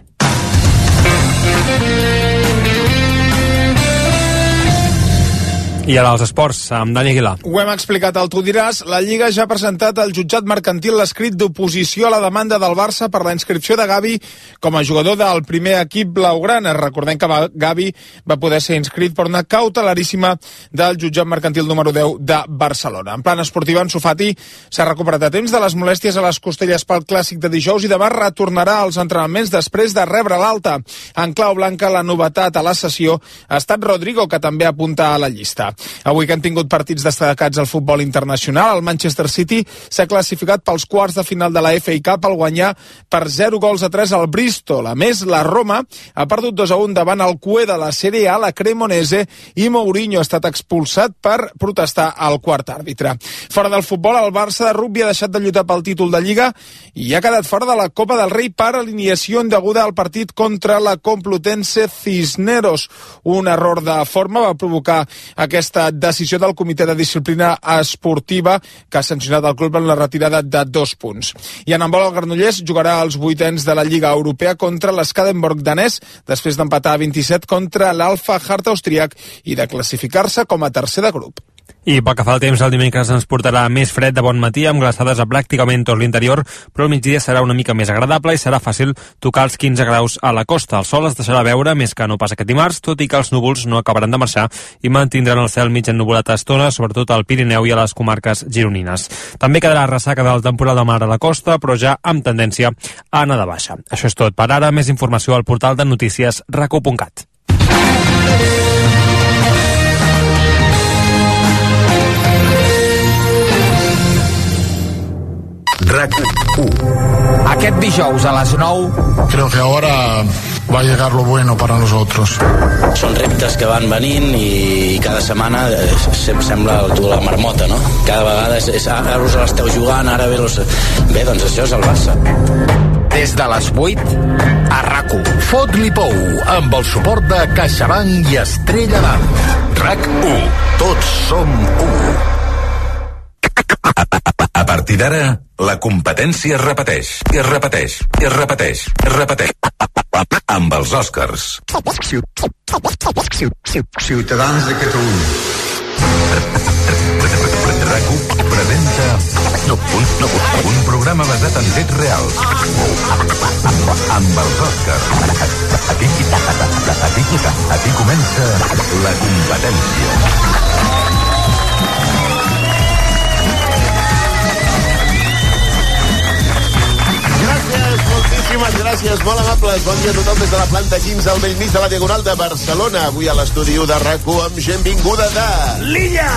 I ara els esports, amb Dani Aguilar. Ho hem explicat al Tu diràs, la Lliga ja ha presentat al jutjat mercantil l'escrit d'oposició a la demanda del Barça per la inscripció de Gavi com a jugador del primer equip blaugrana. Recordem que Gavi va poder ser inscrit per una cautelaríssima del jutjat mercantil número 10 de Barcelona. En plan esportiu, Ansu Fati s'ha recuperat a temps de les molèsties a les costelles pel clàssic de dijous i demà retornarà als entrenaments després de rebre l'alta. En clau blanca, la novetat a la sessió ha estat Rodrigo, que també apunta a la llista. Avui que han tingut partits destacats al futbol internacional, el Manchester City s'ha classificat pels quarts de final de la FA Cup al guanyar per 0-3 al Bristol. A més, la Roma ha perdut 2-1 davant el cué de la Serie A, la Cremonese, i Mourinho ha estat expulsat per protestar al quart àrbitre. Fora del futbol, el Barça de rugby ha deixat de lluitar pel títol de Lliga i ha quedat fora de la Copa del Rei per alineació indeguda al partit contra la Complutense Cisneros. Un error de forma va provocar aquesta decisió del Comitè de Disciplina Esportiva, que ha sancionat el club en la retirada de 2 punts. I en handbol, el Granollers jugarà als vuitens de la Lliga Europea contra l'Skadenborg danès, després d'empatar a 27 contra l'Alfa Hart austríac i de classificar-se com a tercer de grup. I pel que fa al temps, el dimecres ens portarà més fred de bon matí, amb glaçades a pràcticament tot l'interior, però el migdia serà una mica més agradable i serà fàcil tocar els 15 graus a la costa. El sol es deixarà veure més que no pas aquest dimarts, tot i que els núvols no acabaran de marxar i mantindran el cel mig ennuvolat a estona, sobretot al Pirineu i a les comarques gironines. També quedarà ressaca del temporal de mar a la costa, però ja amb tendència a anar de baixa. Això és tot per ara. Més informació al portal de notícies raco.cat. RAC1. Aquest dijous a les 9. Creo que ahora va a llegar lo bueno para nosotros. Són reptes que van venint i cada setmana sembla la marmota, no? Cada vegada ara us l'esteu jugant, ara ve los... Bé, doncs això és el Barça. Des de les 8 a RAC1. Fot-li pou, amb el suport de CaixaBank i Estrella d'Am. RAC1. Tots som 1. A partir d'ara, la competència es repeteix, i es repeteix, i es repeteix, i es repeteix. Amb els Oscars. Ciutadans de Catalunya. RAC1 presenta un programa basat en fets reals. Amb els Oscars. Aquí comença la competència. Moltíssimes gràcies, molt amables. Bon dia a tothom des de la planta 15 al bell mig de la Diagonal de Barcelona. Avui a l'estudi de RAC1 amb gent vinguda de... L'Illa!